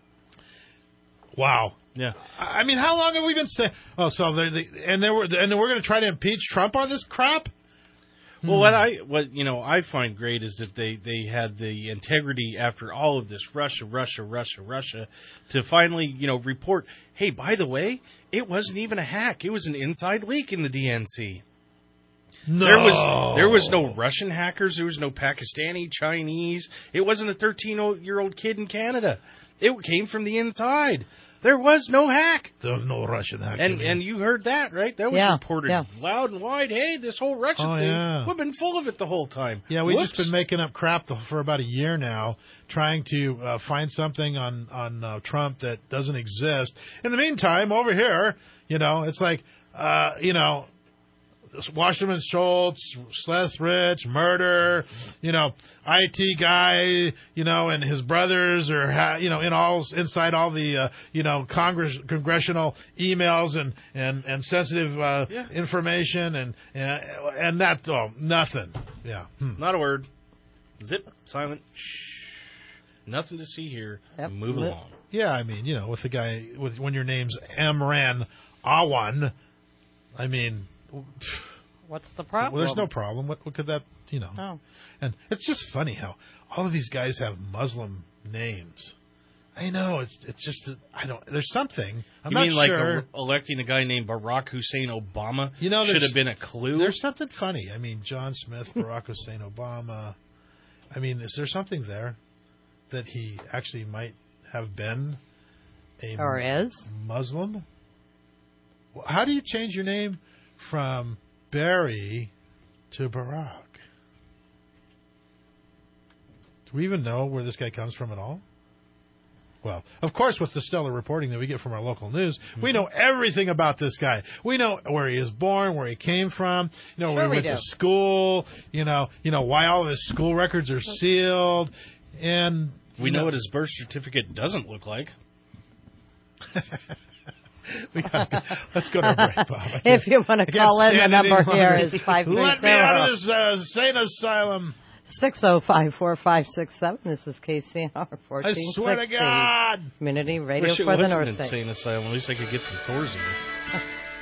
wow. Yeah. I I mean, how long have we been saying? Oh, so they're, they and they were and we're going to try to impeach Trump on this crap. Well, what I what you know I find great is that they, they had the integrity after all of this Russia, Russia, Russia, Russia to finally you know report. Hey, by the way, it wasn't even a hack; it was an inside leak in the D N C. No, There was there was no Russian hackers. There was no Pakistani, Chinese. It wasn't a thirteen-year-old kid in Canada. It came from the inside. There was no hack. There was no Russian hack. And and you heard that, right? That was Yeah, reported yeah. loud and wide. Hey, this whole Russian Oh, thing, yeah. we've been full of it the whole time. Yeah, we've Whoops. just been making up crap the- for about a year now, trying to uh, find something on on uh, Trump that doesn't exist. In the meantime, over here, you know, it's like, uh, you know, Wasserman Schultz, Sleth Rich, murder, you know, I T guy, you know, and his brothers are, ha- you know, in all inside all the, uh, you know, Congress congressional emails and and and sensitive uh, Yeah. information and and, and that oh nothing, yeah, hmm. Not a word. Zip. Silent. Shh. Nothing to see here. Yep. Move Yep. along. Yeah, I mean, you know, with the guy with when your name's Amran Awan, I mean. What's the problem? Well, there's no problem. What, what could that, you know? Oh. And it's just funny how all of these guys have Muslim names. I know it's it's just I don't. There's something. I'm you not mean like sure. a, electing a guy named Barack Hussein Obama You know, should there's- have been a clue? There's something funny. I mean, John Smith, Barack Hussein Obama. I mean, is there something there that he actually might have been a Or is? Muslim? Well, how do you change your name from Barry to Barack? Do we even know where this guy comes from at all? Well, of course, with the stellar reporting that we get from our local news, mm-hmm. we know everything about this guy. We know where he was born, where he came from, you know, sure where he we went do. to school, you know, you know why all of his school records are sealed, and we know, know what his birth certificate doesn't look like. we gotta, let's go to a break, Bob. If you want to call in, the number here is five three zero. Let me out of this uh, sane asylum. six oh five, four five six seven. This is K C N R fourteen sixty. I swear to God. Community Radio Wish it for the wasn't North an State. insane asylum. At least I could get some Thorazine.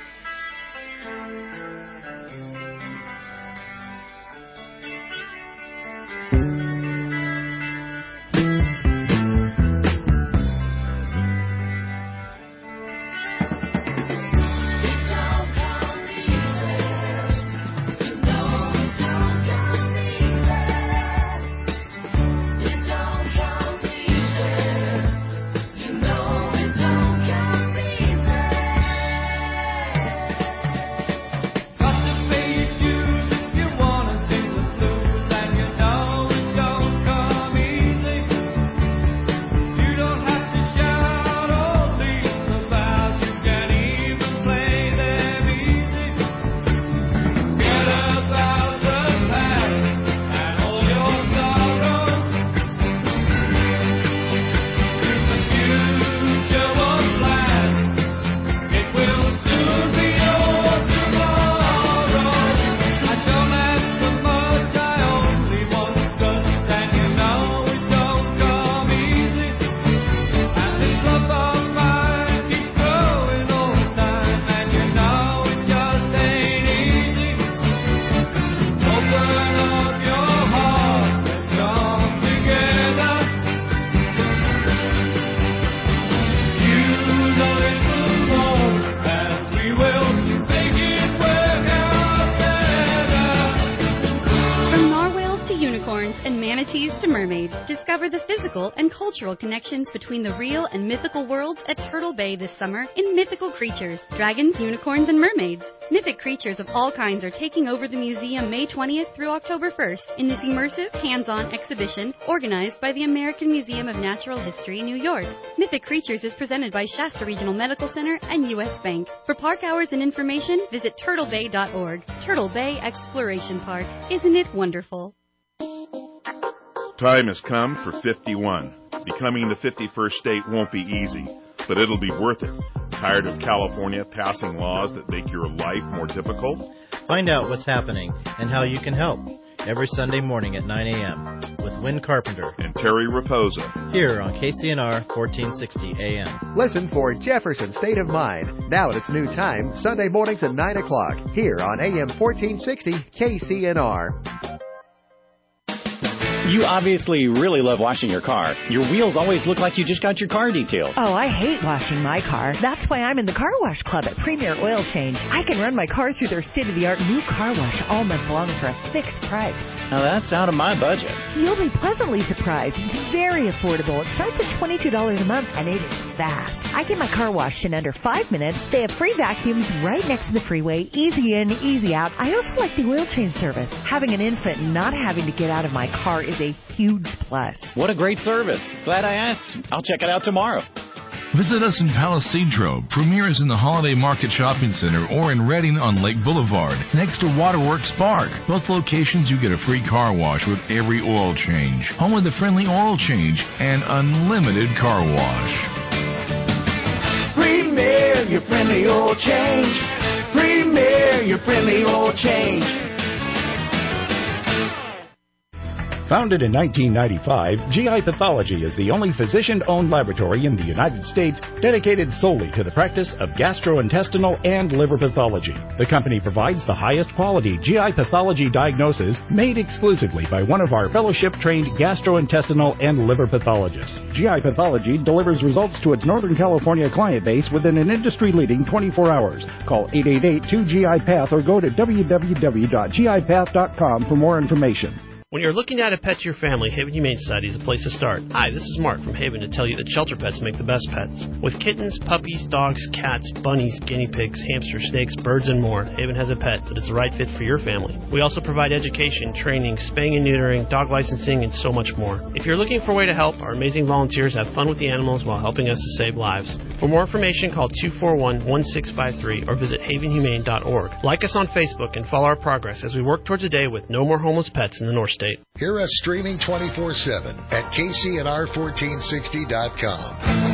To mermaids, discover the physical and cultural connections between the real and mythical worlds at Turtle Bay this summer in Mythical Creatures, Dragons, Unicorns, and Mermaids. Mythic creatures of all kinds are taking over the museum May twentieth through October first in this immersive, hands-on exhibition organized by the American Museum of Natural History, New York. Mythic Creatures is presented by Shasta Regional Medical Center and U S Bank. For park hours and information, visit turtle bay dot org. Turtle Bay Exploration Park. Isn't it wonderful? Time has come for fifty-one. Becoming the fifty-first state won't be easy, but it'll be worth it. Tired of California passing laws that make your life more difficult? Find out what's happening and how you can help every Sunday morning at nine a.m. with Win Carpenter and Terry Raposa here on K C N R fourteen sixty A M. Listen for Jefferson State of Mind, now at its new time, Sunday mornings at nine o'clock, here on A M fourteen sixty K C N R. You obviously really love washing your car. Your wheels always look like you just got your car detailed. Oh, I hate washing my car. That's why I'm in the Car Wash Club at Premier Oil Change. I can run my car through their state-of-the-art new car wash all month long for a fixed price. Now that's out of my budget. You'll be pleasantly surprised. It's very affordable. It starts at twenty-two dollars a month, and it is fast. I get my car washed in under five minutes. They have free vacuums right next to the freeway. Easy in, easy out. I also like the oil change service. Having an infant and not having to get out of my car is a huge plus. What a great service. Glad I asked. I'll check it out tomorrow. Visit us in Palisadro. Premier is in the Holiday Market Shopping Center or in Redding on Lake Boulevard, next to Waterworks Park. Both locations you get a free car wash with every oil change. Home with a friendly oil change and unlimited car wash. Premier, your friendly oil change. Premier, your friendly oil change. Founded in nineteen ninety-five, G I Pathology is the only physician-owned laboratory in the United States dedicated solely to the practice of gastrointestinal and liver pathology. The company provides the highest quality G I pathology diagnosis made exclusively by one of our fellowship-trained gastrointestinal and liver pathologists. G I Pathology delivers results to its Northern California client base within an industry-leading twenty-four hours. Call eight eight eight, two G I Path or go to w w w dot g i path dot com for more information. When you're looking to add a pet to your family, Haven Humane Society is the place to start. Hi, this is Mark from Haven to tell you that shelter pets make the best pets. With kittens, puppies, dogs, cats, bunnies, guinea pigs, hamsters, snakes, birds, and more, Haven has a pet that is the right fit for your family. We also provide education, training, spaying and neutering, dog licensing, and so much more. If you're looking for a way to help, our amazing volunteers have fun with the animals while helping us to save lives. For more information, call two four one, one six five three or visit haven humane dot org. Like us on Facebook and follow our progress as we work towards a day with no more homeless pets in the North State. Hear us streaming twenty-four seven at K C N R fourteen sixty dot com.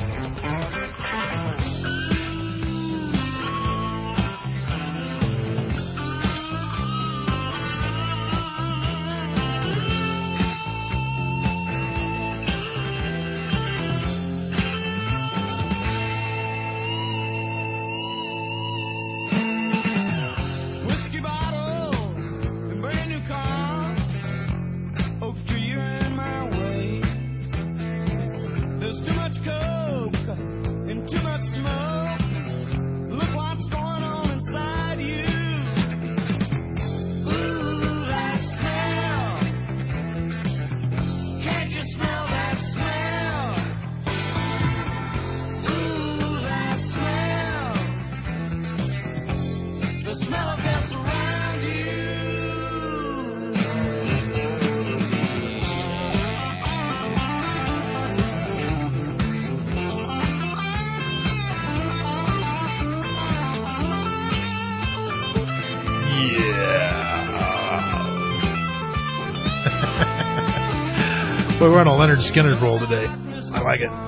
We're on a Leonard Skinner roll today. I like it.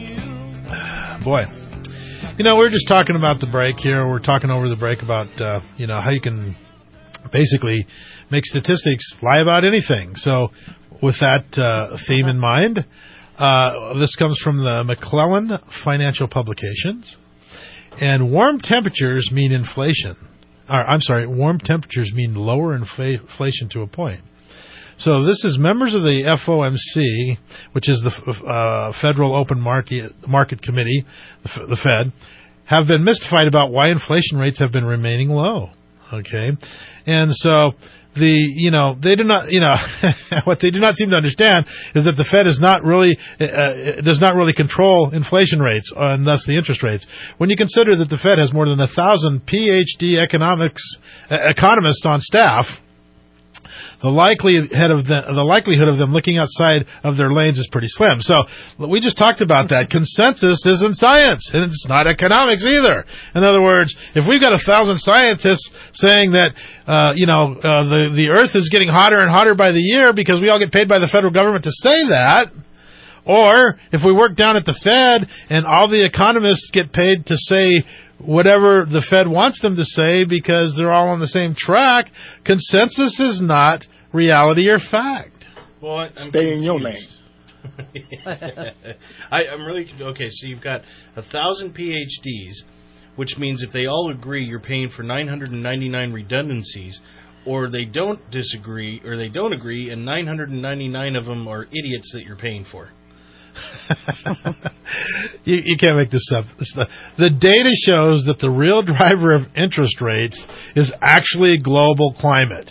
Boy. You know, we were just talking about the break here. We're talking over the break about, uh, you know, how you can basically make statistics lie about anything. So with that uh, theme in mind, uh, this comes from the McClellan Financial Publications. And warm temperatures mean inflation. Or, I'm sorry, warm temperatures mean lower infl- inflation to a point. So this is members of the F O M C, which is the uh, Federal Open Market Market Committee, the, F- the Fed, have been mystified about why inflation rates have been remaining low. Okay, and so the you know they do not you know what they do not seem to understand is that the Fed is not really uh, does not really control inflation rates and thus the interest rates. When you consider that the Fed has more than a thousand P H D economics uh, economists on staff. The likelihood of the, the likelihood of them looking outside of their lanes is pretty slim. So we just talked about that. Consensus isn't science, and it's not economics either. In other words, if we've got a thousand scientists saying that uh, you know uh, the the Earth is getting hotter and hotter by the year because we all get paid by the federal government to say that, or if we work down at the Fed and all the economists get paid to say whatever the Fed wants them to say because they're all on the same track, consensus is not reality or fact. Well, I'm Stay in your lane. I, I'm really okay. So you've got a thousand P H Ds, which means if they all agree, you're paying for nine hundred ninety-nine redundancies, or they don't disagree, or they don't agree, and nine hundred ninety-nine of them are idiots that you're paying for. you, you can't make this up. The, the data shows that the real driver of interest rates is actually global climate.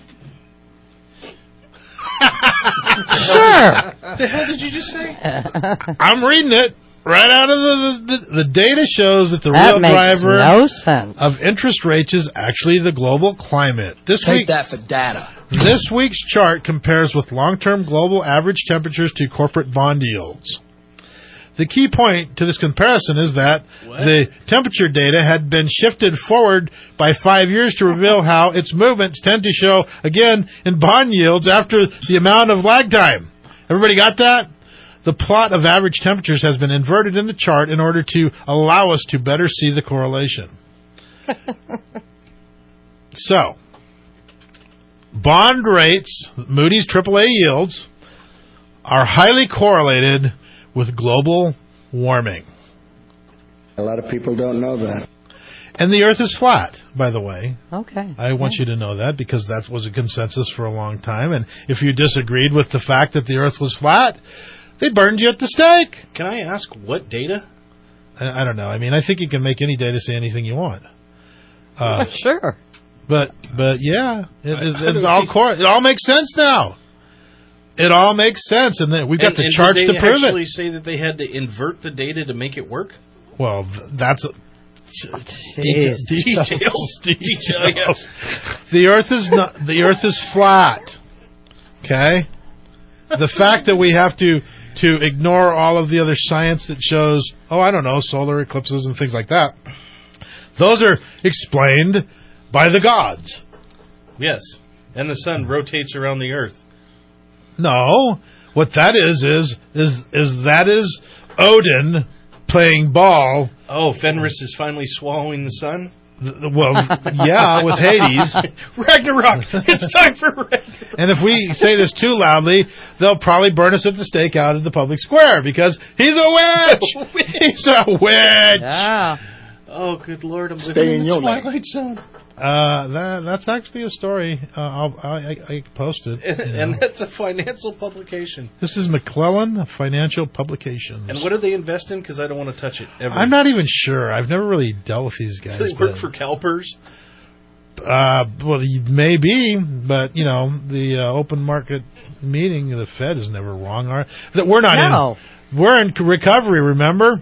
Sure. The hell did you just say? I'm reading it right out of the the, the data shows that the that real makes driver no sense. of interest rates is actually the global climate. This Take week, that for data. This week's chart compares with long-term global average temperatures to corporate bond yields. The key point to this comparison is that what? the temperature data had been shifted forward by five years to reveal how its movements tend to show, again, in bond yields after the amount of lag time. Everybody got that? The plot of average temperatures has been inverted in the chart in order to allow us to better see the correlation. So, bond rates, Moody's triple A yields, are highly correlated with global warming. A lot of people don't know that. And the Earth is flat, by the way. Okay. I want yeah. you to know that because that was a consensus for a long time. And if you disagreed with the fact that the Earth was flat, they burned you at the stake. Can I ask what data? I, I don't know. I mean, I think you can make any data say anything you want. Uh, sure. But but yeah, it, it, it all cor- it all makes sense now. It all makes sense, and then we've got and, the and charts did to they prove actually it. say that they had to invert the data to make it work? Well, that's a, Jeez. details. Details. Details. Yes. The Earth is not. The Earth is flat. Okay. The fact that we have to to ignore all of the other science that shows, oh, I don't know, solar eclipses and things like that. Those are explained by the gods. Yes. And the sun rotates around the Earth. No, what that is is is is that is Odin playing ball. Oh, Fenris is finally swallowing the sun? Well, yeah, with Hades. Ragnarok! It's time for Ragnarok! And if we say this too loudly, they'll probably burn us at the stake out in the public square because he's a witch! He's a witch! Yeah. Oh, good Lord, I'm Stay living in in your the lane. Twilight Zone. Uh, that that's actually a story. Uh, I'll, I, I, I can post it. And, you and know. that's a financial publication. This is McClellan Financial Publications. And what do they invest in? Because I don't want to touch it ever. I'm not even sure. I've never really dealt with these guys. Do they work but- for CalPERS? Uh, well, maybe, but you know, the uh, open market meeting, the Fed is never wrong. Are that we're not No. in? We're in recovery. Remember?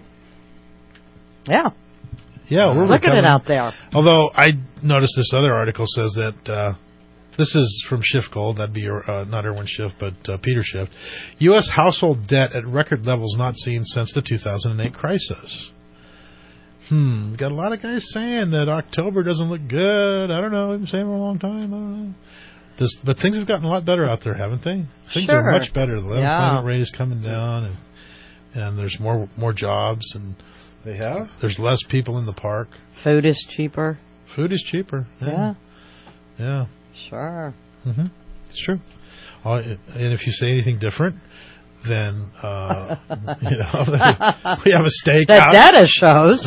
Yeah. Yeah, we're Look at it recovering. out there. Although I noticed this other article says that uh, this is from Schiff Gold. That'd be uh, not Erwin Schiff, but uh, Peter Schiff. U S household debt at record levels not seen since the two thousand eight crisis. Hmm. We got a lot of guys saying that October doesn't look good. I don't know. We've been saying it for a long time. I don't know. This, but things have gotten a lot better out there, haven't they? Things Sure. are much better. The Yeah. unemployment rate is coming down, and and there's more more jobs, and They have? there's less people in the park. Food is cheaper. Food is cheaper. Yeah. Yeah. Sure. hmm It's true. Uh, and if you say anything different, then uh, you know we have a stake. The out. data shows.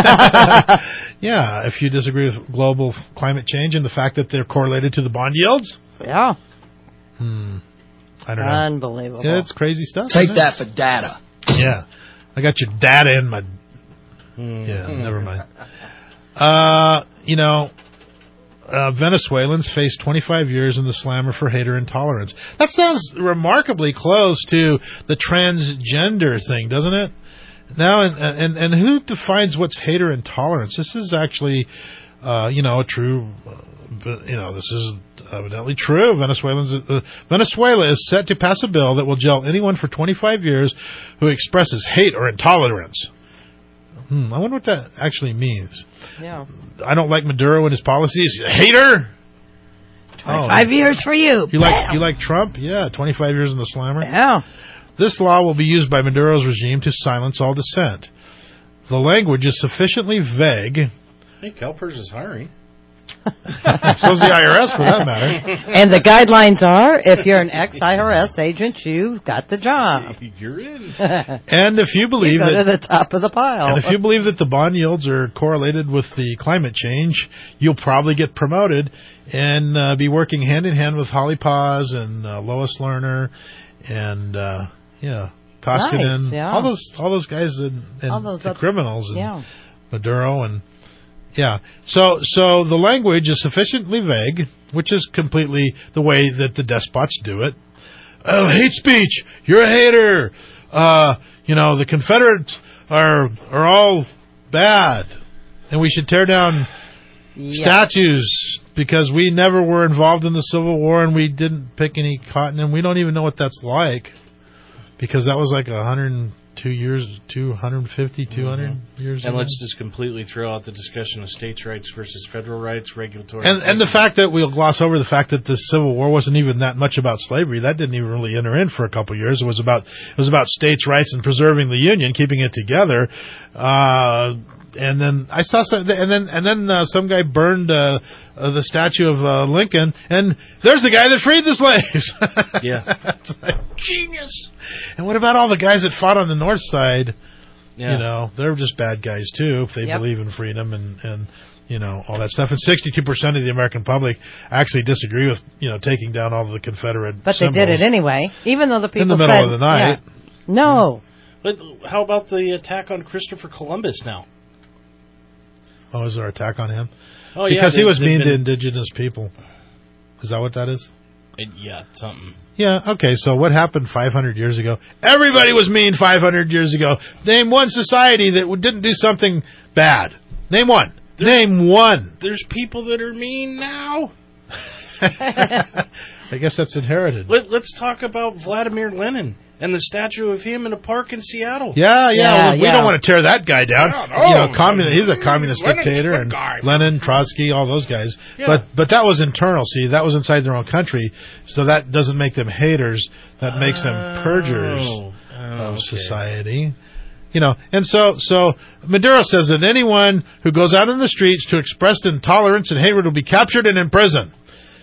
Yeah, if you disagree with global climate change and the fact that they're correlated to the bond yields. Yeah. Hmm. I don't know. Unbelievable. Yeah, it's crazy stuff. Take isn't it? that for data. Yeah. I got your data in my... Hmm. Yeah, never mind. Uh, you know, uh, Venezuelans face twenty-five years in the slammer for hater intolerance. That sounds remarkably close to the transgender thing, doesn't it? Now, and and, and who defines what's hater intolerance? This is actually, uh, you know, a true... Uh, you know, this is evidently true. Venezuelans, uh, Venezuela is set to pass a bill that will jail anyone for twenty-five years who expresses hate or intolerance. Hmm, I wonder what that actually means. Yeah. I don't like Maduro and his policies. Hater. Five Oh. years for you. You like Bam. you like Trump? Yeah, twenty-five years in the slammer. Yeah. This law will be used by Maduro's regime to silence all dissent. The language is sufficiently vague. Hey, CalPERS is hiring. So's the I R S, for that matter. And the guidelines are, if you're an ex-I R S agent, you've got the job. You're in. And if you believe you go that to the top of the pile. And if you believe that the bond yields are correlated with the climate change, you'll probably get promoted and uh, be working hand in hand with Holly Paz and uh, Lois Lerner and uh, yeah, Koskinen, Nice, yeah. all those all those guys and, and All those the ups- criminals and yeah. Maduro and yeah. So so the language is sufficiently vague, which is completely the way that the despots do it. Oh, hate speech. You're a hater. Uh, you know, the Confederates are are all bad, and we should tear down Yeah. statues because we never were involved in the Civil War and we didn't pick any cotton, and we don't even know what that's like because that was like a hundred and two years, two hundred fifty, two hundred Mm-hmm. years. And ago. let's just completely throw out the discussion of states' rights versus federal rights, regulatory. And and the fact that we'll gloss over the fact that the Civil War wasn't even that much about slavery. That didn't even really enter in for a couple of years. It was about it was about states' rights and preserving the Union, keeping it together. Uh, and then I saw some, and then and then uh, some guy burned uh, uh, the statue of uh, Lincoln, and there's the guy that freed the slaves. Yeah, it's like genius. And what about all the guys that fought on the north side? Yeah. You know, they're just bad guys too if they Yep. believe in freedom and, and you know all that stuff. And sixty-two percent of the American public actually disagree with you know taking down all of the Confederate But symbols they did it anyway, even though the people in the middle said, of the night. yeah. No. But how about the attack on Christopher Columbus now? Oh, is there an attack on him? Oh, yeah, because they- he was they've mean to been- indigenous people. Is that what that is? It, yeah, something. Yeah, okay, so what happened five hundred years ago? Everybody was mean five hundred years ago. Name one society that didn't do something bad. Name one. Name one. There's people that are mean now. I guess that's inherited. Let, let's talk about Vladimir Lenin and the statue of him in a park in Seattle. Yeah, yeah, Yeah, we, we yeah. don't want to tear that guy down. Yeah, no. You know, communist, he's a communist Lenin's a dictator, good and guy. Lenin, Trotsky, all those guys. Yeah. But but that was internal. See, that was inside their own country, so that doesn't make them haters. That makes them purgers Oh, of okay. society. You know, and so so Maduro says that anyone who goes out in the streets to express intolerance and hatred will be captured and imprisoned.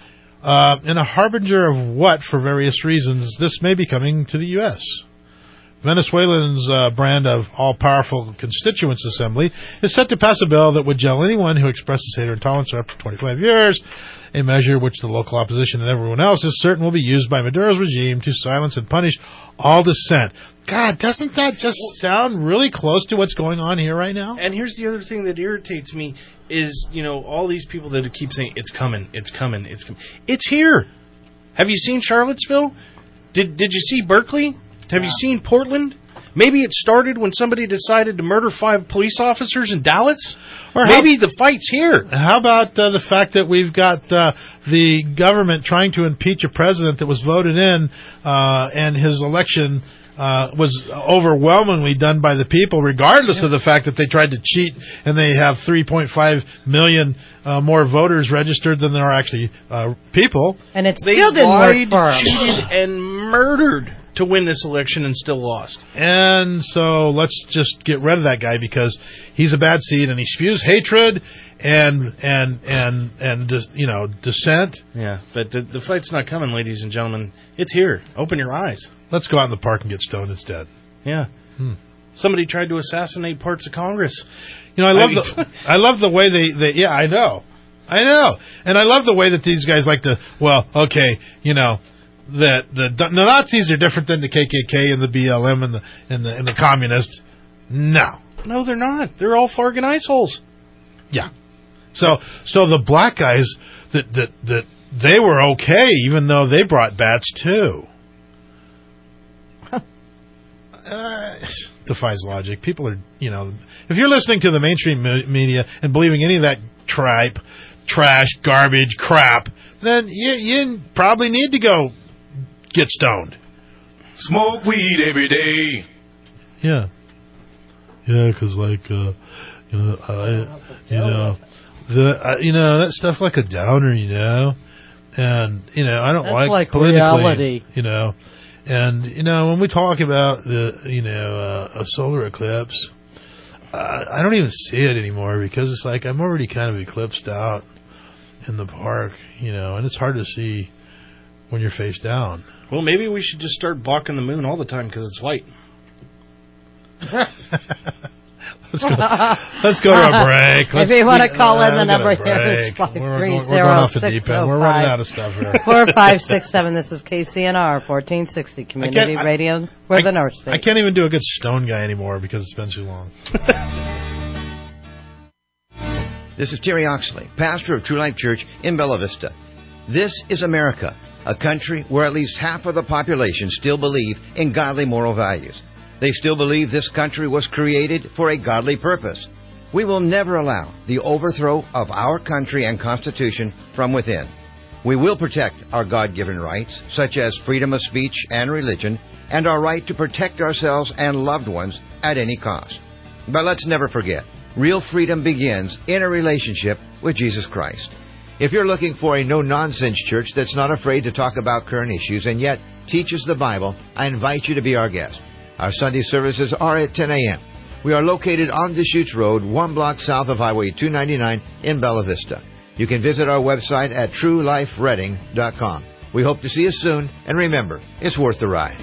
Uh, and a harbinger of what, for various reasons, this may be coming to the U S Venezuelans' uh, brand of all-powerful constituents assembly is set to pass a bill that would jail anyone who expresses hate or intolerance for up to twenty-five years, a measure which the local opposition and everyone else is certain will be used by Maduro's regime to silence and punish all dissent. God, doesn't that just sound really close to what's going on here right now? And here's the other thing that irritates me is, you know, all these people that keep saying, it's coming, it's coming, it's coming. It's here. Have you seen Charlottesville? Did Did you see Berkeley? Have you seen Portland? Maybe it started when somebody decided to murder five police officers in Dallas? Or maybe how, the fight's here. How about uh, the fact that we've got uh, the government trying to impeach a president that was voted in uh, and his election uh, was overwhelmingly done by the people, regardless yeah. of the fact that they tried to cheat and they have three point five million uh, more voters registered than there are actually uh, people. And it They still didn't lied, work for 'em. cheated, and murdered to win this election and still lost. And so let's just get rid of that guy because he's a bad seed and he spews hatred and and and and you know dissent. Yeah, but the, the fight's not coming, ladies and gentlemen. It's here. Open your eyes. Let's go out in the park and get stoned instead. Yeah. Hmm. Somebody tried to assassinate parts of Congress. You know, I love I mean, the I love the way they, they yeah, I know. I know. And I love the way that these guys like to, well, okay, you know, that the, the Nazis are different than the K K K and the B L M and the and the and the communists. No. No, they're not. They're all Fargan iceholes. Yeah. So so the black guys that that that they were okay even though they brought bats too. Uh, defies logic. People are, you know, if you're listening to the mainstream me- media and believing any of that tripe, trash, garbage, crap, then you, you probably need to go get stoned. Smoke weed every day. Yeah. Yeah, because like, uh, you know, I, you know, the, uh, you know, that stuff's like a downer, you know, and you know, I don't That's like, like politically, reality. you know. And, you know, when we talk about, the, you know, uh, a solar eclipse, uh, I don't even see it anymore because it's like I'm already kind of eclipsed out in the park, you know, and it's hard to see when you're face down. Well, maybe we should just start blocking the moon all the time because it's white. Let's go. Let's go to a break. Let's, if you want to call uh, in, the we got number a here is break. five We're, three we're, we're going zero off the six deep oh end. We're five running out of stuff here. Four five six seven. This is K C N R fourteen sixty Community I, Radio. We're I, the North State. I can't even do a good stone guy anymore because it's been too long. This is Terry Oxley, pastor of True Life Church in Bella Vista. This is America, a country where at least half of the population still believe in godly moral values. They still believe this country was created for a godly purpose. We will never allow the overthrow of our country and Constitution from within. We will protect our God-given rights, such as freedom of speech and religion, and our right to protect ourselves and loved ones at any cost. But let's never forget, real freedom begins in a relationship with Jesus Christ. If you're looking for a no-nonsense church that's not afraid to talk about current issues and yet teaches the Bible, I invite you to be our guest. Our Sunday services are at ten a.m. We are located on Deschutes Road, one block south of Highway two ninety-nine in Bella Vista. You can visit our website at true life reading dot com. We hope to see you soon, and remember, it's worth the ride.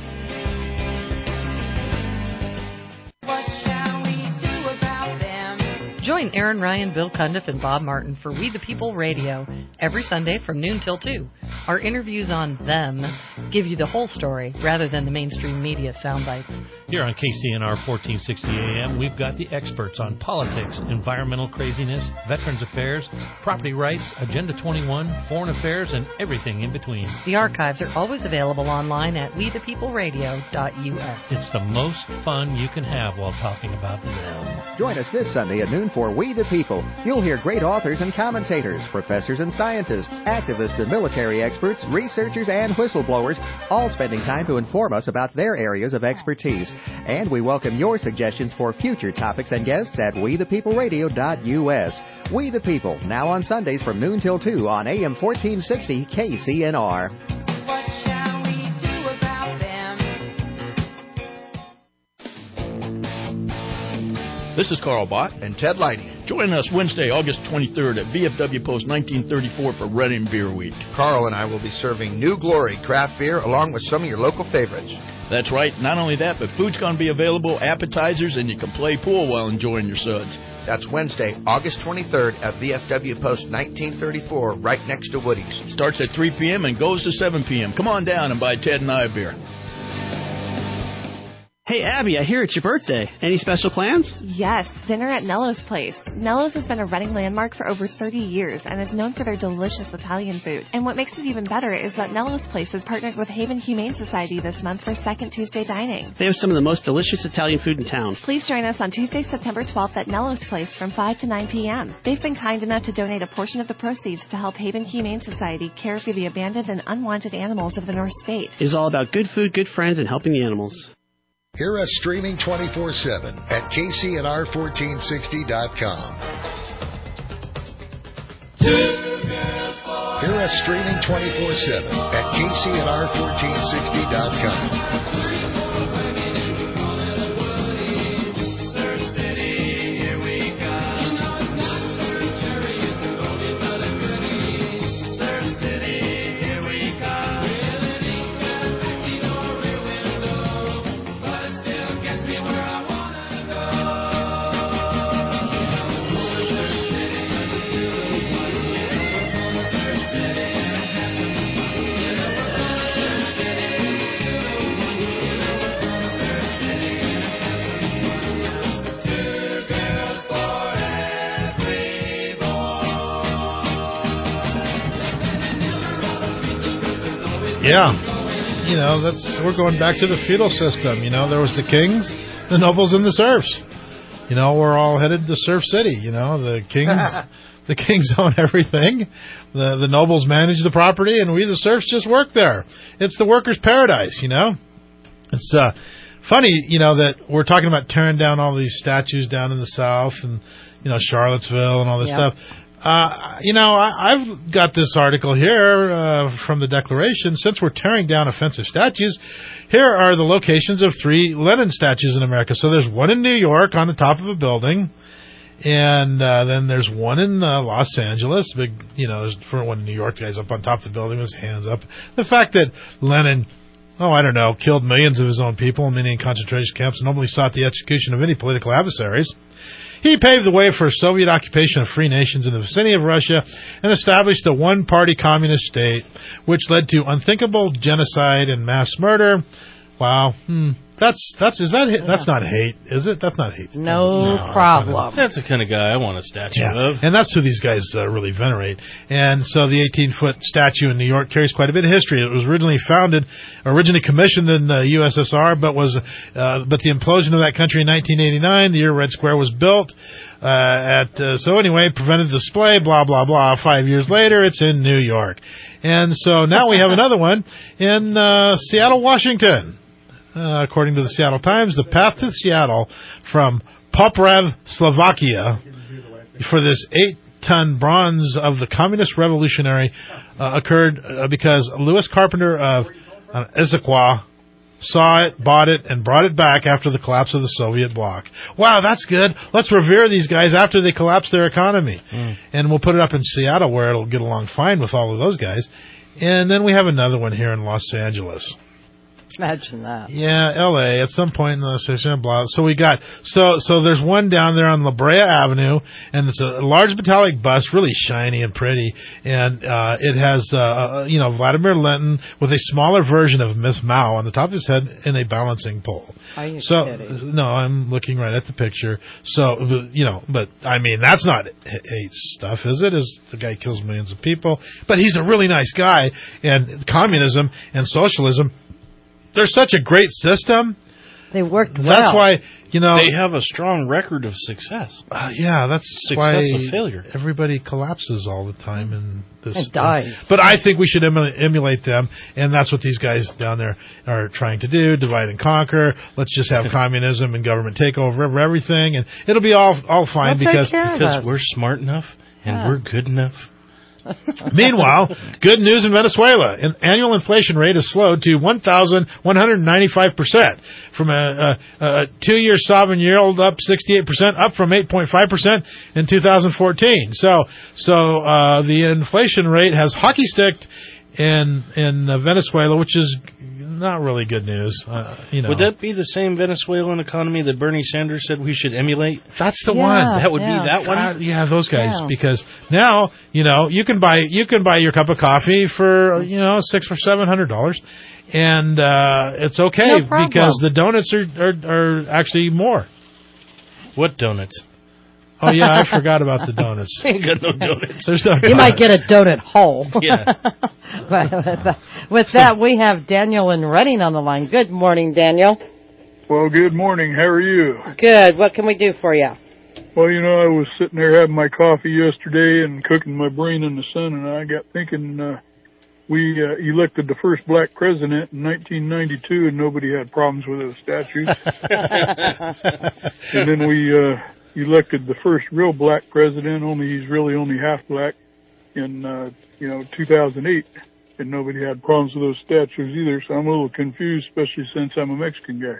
Joy Join Aaron Ryan, Bill Cundiff, and Bob Martin for We the People Radio every Sunday from noon till two. Our interviews on them give you the whole story rather than the mainstream media sound bites. Here on K C N R fourteen sixty A M, we've got the experts on politics, environmental craziness, veterans affairs, property rights, Agenda twenty-one, foreign affairs, and everything in between. The archives are always available online at we the people radio dot U S. It's the most fun you can have while talking about them. Join us this Sunday at noon for We the People. You'll hear great authors and commentators, professors and scientists, activists and military experts, researchers and whistleblowers, all spending time to inform us about their areas of expertise. And we welcome your suggestions for future topics and guests at we the people radio dot U S. We the People, now on Sundays from noon till two on A M fourteen sixty K C N R. This is Carl Bott and Ted Lighty. Join us Wednesday, August twenty-third at V F W Post nineteen thirty-four for Reading Beer Week. Carl and I will be serving New Glory craft beer along with some of your local favorites. That's right. Not only that, but food's going to be available, appetizers, and you can play pool while enjoying your suds. That's Wednesday, August twenty-third at V F W Post nineteen thirty-four, right next to Woody's. Starts at three p.m. and goes to seven p.m. Come on down and buy Ted and I a beer. Hey, Abby, I hear it's your birthday. Any special plans? Yes, dinner at Nello's Place. Nello's has been a Reading landmark for over thirty years and is known for their delicious Italian food. And what makes it even better is that Nello's Place has partnered with Haven Humane Society this month for Second Tuesday Dining. They have some of the most delicious Italian food in town. Please join us on Tuesday, September twelfth at Nello's Place from five to nine p.m. They've been kind enough to donate a portion of the proceeds to help Haven Humane Society care for the abandoned and unwanted animals of the North State. It is all about good food, good friends, and helping the animals. Hear us streaming twenty-four seven at K C N R fourteen sixty dot com. Hear us streaming twenty-four seven at K C N R fourteen sixty dot com. Yeah, you know, that's we're going back to the feudal system. You know, there was the kings, the nobles, and the serfs. You know, we're all headed to Serf City. You know, the kings, the kings own everything. The the nobles manage the property, and we the serfs just work there. It's the workers' paradise. You know, it's uh, funny. You know that we're talking about tearing down all these statues down in the South, and you know Charlottesville and all this Yeah. stuff. Uh, you know, I, I've got this article here uh, from the Declaration. Since we're tearing down offensive statues, here are the locations of three Lenin statues in America. So there's one in New York on the top of a building, and uh, then there's one in uh, Los Angeles. Big, you know, for one in New York, guy's up on top of the building with his hands up. The fact that Lenin, oh, I don't know, killed millions of his own people in many concentration camps and nobly sought the execution of any political adversaries. He paved the way for Soviet occupation of free nations in the vicinity of Russia and established a one-party communist state, which led to unthinkable genocide and mass murder. Wow. Hmm. That's that's is that that's not hate, is it? That's not hate. No, no problem. That's the kind of guy I want a statue yeah. of. And that's who these guys uh, really venerate. And so the eighteen-foot statue in New York carries quite a bit of history. It was originally founded, originally commissioned in the U S S R, but was uh, but the implosion of that country in nineteen eighty-nine, the year Red Square was built. Uh, at uh, so anyway, prevented display, blah blah blah. Five years later, it's in New York, and so now we have another one in uh, Seattle, Washington. Uh, according to the Seattle Times, the path to Seattle from Poprad, Slovakia, for this eight-ton bronze of the Communist Revolutionary uh, occurred uh, because Louis Carpenter of uh, Issaquah saw it, bought it, and brought it back after the collapse of the Soviet bloc. Wow, that's good. Let's revere these guys after they collapse their economy. Mm. And we'll put it up in Seattle where it'll get along fine with all of those guys. And then we have another one here in Los Angeles. Imagine that. Yeah, L A at some point in the session, blah. So we got so so there's one down there on La Brea Avenue, and it's a large metallic bust, really shiny and pretty, and uh, it has uh, you know Vladimir Lenin with a smaller version of Miss Mao on the top of his head in a balancing pole. Are you so kidding? no, I'm looking right at the picture. So you know, but I mean that's not hate stuff, is it? Is the guy kills millions of people, but he's a really nice guy, and communism and socialism. They're such a great system. They worked well. That's why, you know... They have a strong record of success. Uh, yeah, that's Success why of failure. Everybody collapses all the time in this. And dies. But I think we should emu- emulate them, and that's what these guys down there are trying to do, divide and conquer. Let's just have communism and government take over everything, and it'll be all all fine We'll because, because we're smart enough and Yeah. we're good enough. Meanwhile, good news in Venezuela. An annual inflation rate has slowed to one thousand one hundred ninety-five percent from a, a, a two-year sovereign yield up sixty-eight percent, up from eight point five percent in two thousand fourteen. So, so uh, the inflation rate has hockey sticked in in uh, Venezuela, which is not really good news. Uh, you know, Would that be the same Venezuelan economy that Bernie Sanders said we should emulate? That's the Yeah, one. That would yeah. be that one? Uh, yeah, those guys. Yeah. Because now, you know, you can buy you can buy your cup of coffee for you know six or seven hundred dollars, and uh, it's okay No problem. because the donuts are, are are actually more. What donuts? Oh yeah, I forgot about the donuts. Ain't got no donuts. There's no. You donuts. might get a donut hole. Yeah. But with, with that, we have Daniel in Reading on the line. Good morning, Daniel. Well, good morning. How are you? Good. What can we do for you? Well, you know, I was sitting there having my coffee yesterday and cooking my brain in the sun, and I got thinking uh, we uh, elected the first black president in nineteen ninety-two, and nobody had problems with those statues. And then we uh, elected the first real black president, only he's really only half black, in, uh, you know, two thousand eight. And nobody had problems with those statues either, so I'm a little confused, especially since I'm a Mexican guy.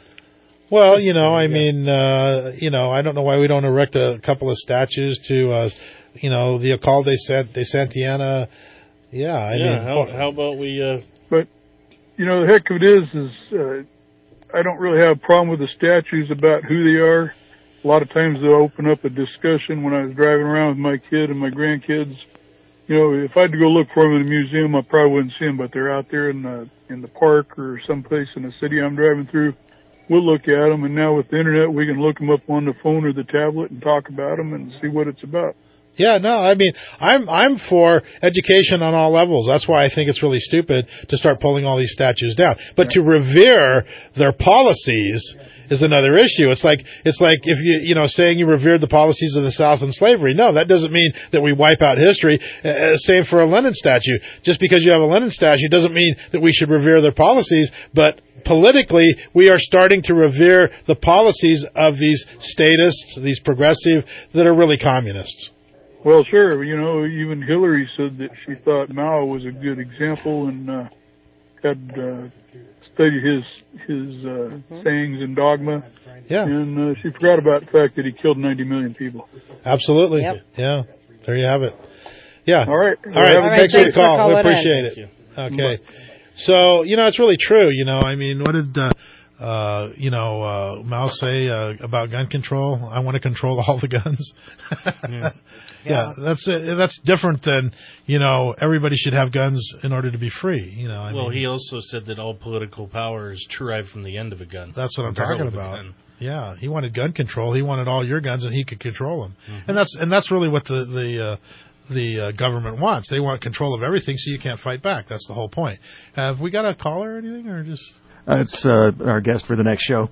Well, you know, I mean, uh, you know, I don't know why we don't erect a couple of statues to, uh, you know, the Alcalde de Santillana. Yeah, I yeah, mean, how, how about we... Uh... But, you know, the heck of it is, is uh, I don't really have a problem with the statues about who they are. A lot of times they'll open up a discussion when I was driving around with my kid and my grandkids. You know, if I had to go look for them in a museum, I probably wouldn't see them, but they're out there in the, in the park or someplace in the city I'm driving through. We'll look at them, and now with the internet, we can look them up on the phone or the tablet and talk about them and see what it's about. Yeah, no, I mean, I'm I'm for education on all levels. That's why I think it's really stupid to start pulling all these statues down. But to revere their policies is another issue. It's like it's like if you you know saying you revered the policies of the South and slavery. No, that doesn't mean that we wipe out history. Uh, same for a Lenin statue. Just because you have a Lenin statue doesn't mean that we should revere their policies. But politically, we are starting to revere the policies of these statists, these progressive, that are really communists. Well, sure. You know, even Hillary said that she thought Mao was a good example and uh, had uh, studied his his uh, mm-hmm. sayings and dogma. Yeah. And uh, she forgot about the fact that he killed ninety million people. Absolutely. Yep. Yeah. There you have it. Yeah. All right. All right. All right. Thanks, Thanks for the call. for We calling appreciate in. it. Okay. So, you know, it's really true. You know, I mean, what did, uh, uh, you know, uh, Mao say uh, about gun control? I want to control all the guns. yeah. yeah, that's uh, that's different than, you know, everybody should have guns in order to be free. You know, I well, mean, he also said that all political power is derived from the end of a gun. That's what I'm Barrel talking of a about. gun. Yeah, he wanted gun control. He wanted all your guns, and he could control them. Mm-hmm. And that's and that's really what the the uh, the uh, government wants. They want control of everything, so you can't fight back. That's the whole point. Have we got a caller or anything, or just? Uh, it's uh, our guest for the next show.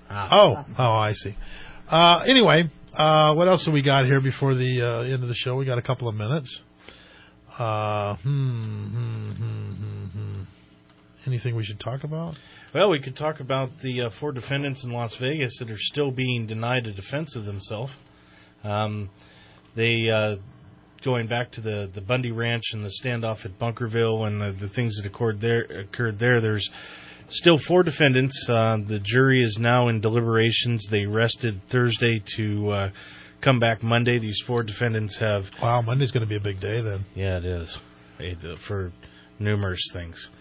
Oh, oh, I see. Uh, anyway, uh, what else have we got here before the uh, end of the show? We got a couple of minutes. Uh, hmm, hmm, hmm, hmm, hmm. Anything we should talk about? Well, we could talk about the uh, four defendants in Las Vegas that are still being denied a defense of themselves. Um, they, uh, going back to the, the Bundy Ranch and the standoff at Bunkerville and the, the things that occurred there, occurred there, there's still four defendants. Uh, the jury is now in deliberations. They rested Thursday to uh, come back Monday. These four defendants have... Wow, Monday's going to be a big day then. Yeah, it is, for numerous things.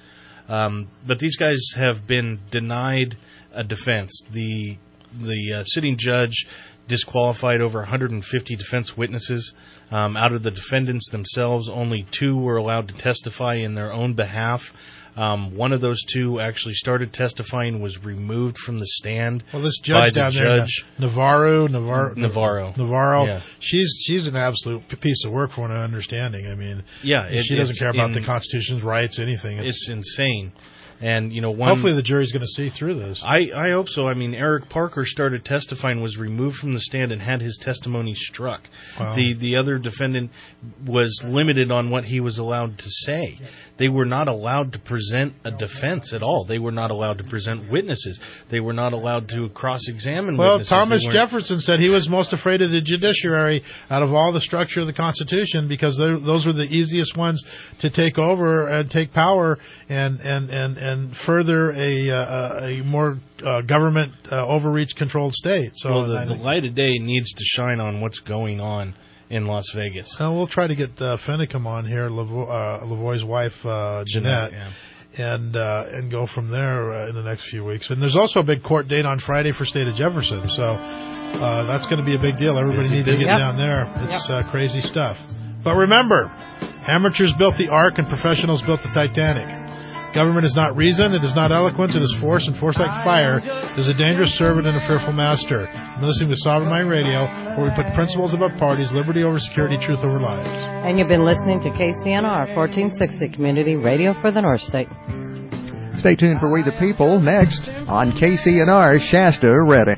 Um, but these guys have been denied a defense. The the uh, sitting judge disqualified over one hundred fifty defense witnesses. Um, out of the defendants themselves, only two were allowed to testify in their own behalf. Um, one of those two actually started testifying, was removed from the stand. Well, this judge by down the there, judge. Navarro, Navarro, Navarro, Navarro. Yeah. She's she's an absolute piece of work for an understanding. I mean, yeah, it, she doesn't care about in, the Constitution's rights, anything. It's, it's insane. And, you know, one, hopefully the jury's going to see through this. I, I hope so. I mean, Eric Parker started testifying, was removed from the stand, and had his testimony struck. Wow. The the other defendant was limited on what he was allowed to say. They were not allowed to present a defense at all. They were not allowed to present witnesses. They were not allowed to cross-examine well, witnesses. Well, Thomas Jefferson said he was most afraid of the judiciary out of all the structure of the Constitution because those were the easiest ones to take over and take power and and and, and further a uh, a more uh, government uh, overreach controlled state. So well, the, the light of day needs to shine on what's going on in Las Vegas. Uh, we'll try to get uh, Fennicum on here, Lavo- uh, Lavoie's wife, uh, Jeanette, Jeanette yeah. and uh, and go from there uh, in the next few weeks. And there's also a big court date on Friday for State of Jefferson, so uh, that's going to be a big deal. Everybody needs to get yep. down there. It's yep. uh, crazy stuff. But remember, amateurs built the Ark and professionals built the Titanic. Government is not reason, it is not eloquence, it is force, and force like fire. It is a dangerous servant and a fearful master. I'm listening to Sovereign Mind Radio, where we put principles above parties, liberty over security, truth over lives. And you've been listening to K C N R, fourteen sixty Community Radio for the North State. Stay tuned for We the People next on K C N R Shasta Redding.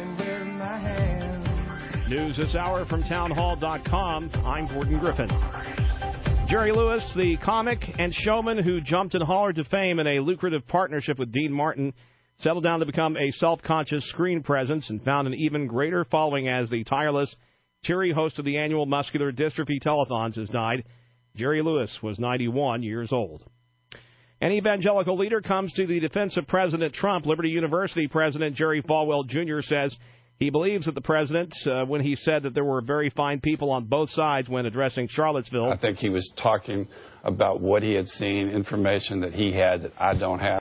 News this hour from townhall dot com. I'm Gordon Griffin. Jerry Lewis, the comic and showman who jumped and hollered to fame in a lucrative partnership with Dean Martin, settled down to become a self-conscious screen presence and found an even greater following as the tireless, cheery host of the annual Muscular Dystrophy Telethons has died. Jerry Lewis was ninety-one years old. An evangelical leader comes to the defense of President Trump. Liberty University President Jerry Falwell Junior says he believes that the president, uh, when he said that there were very fine people on both sides when addressing Charlottesville. I think he was talking about what he had seen, information that he had that I don't have.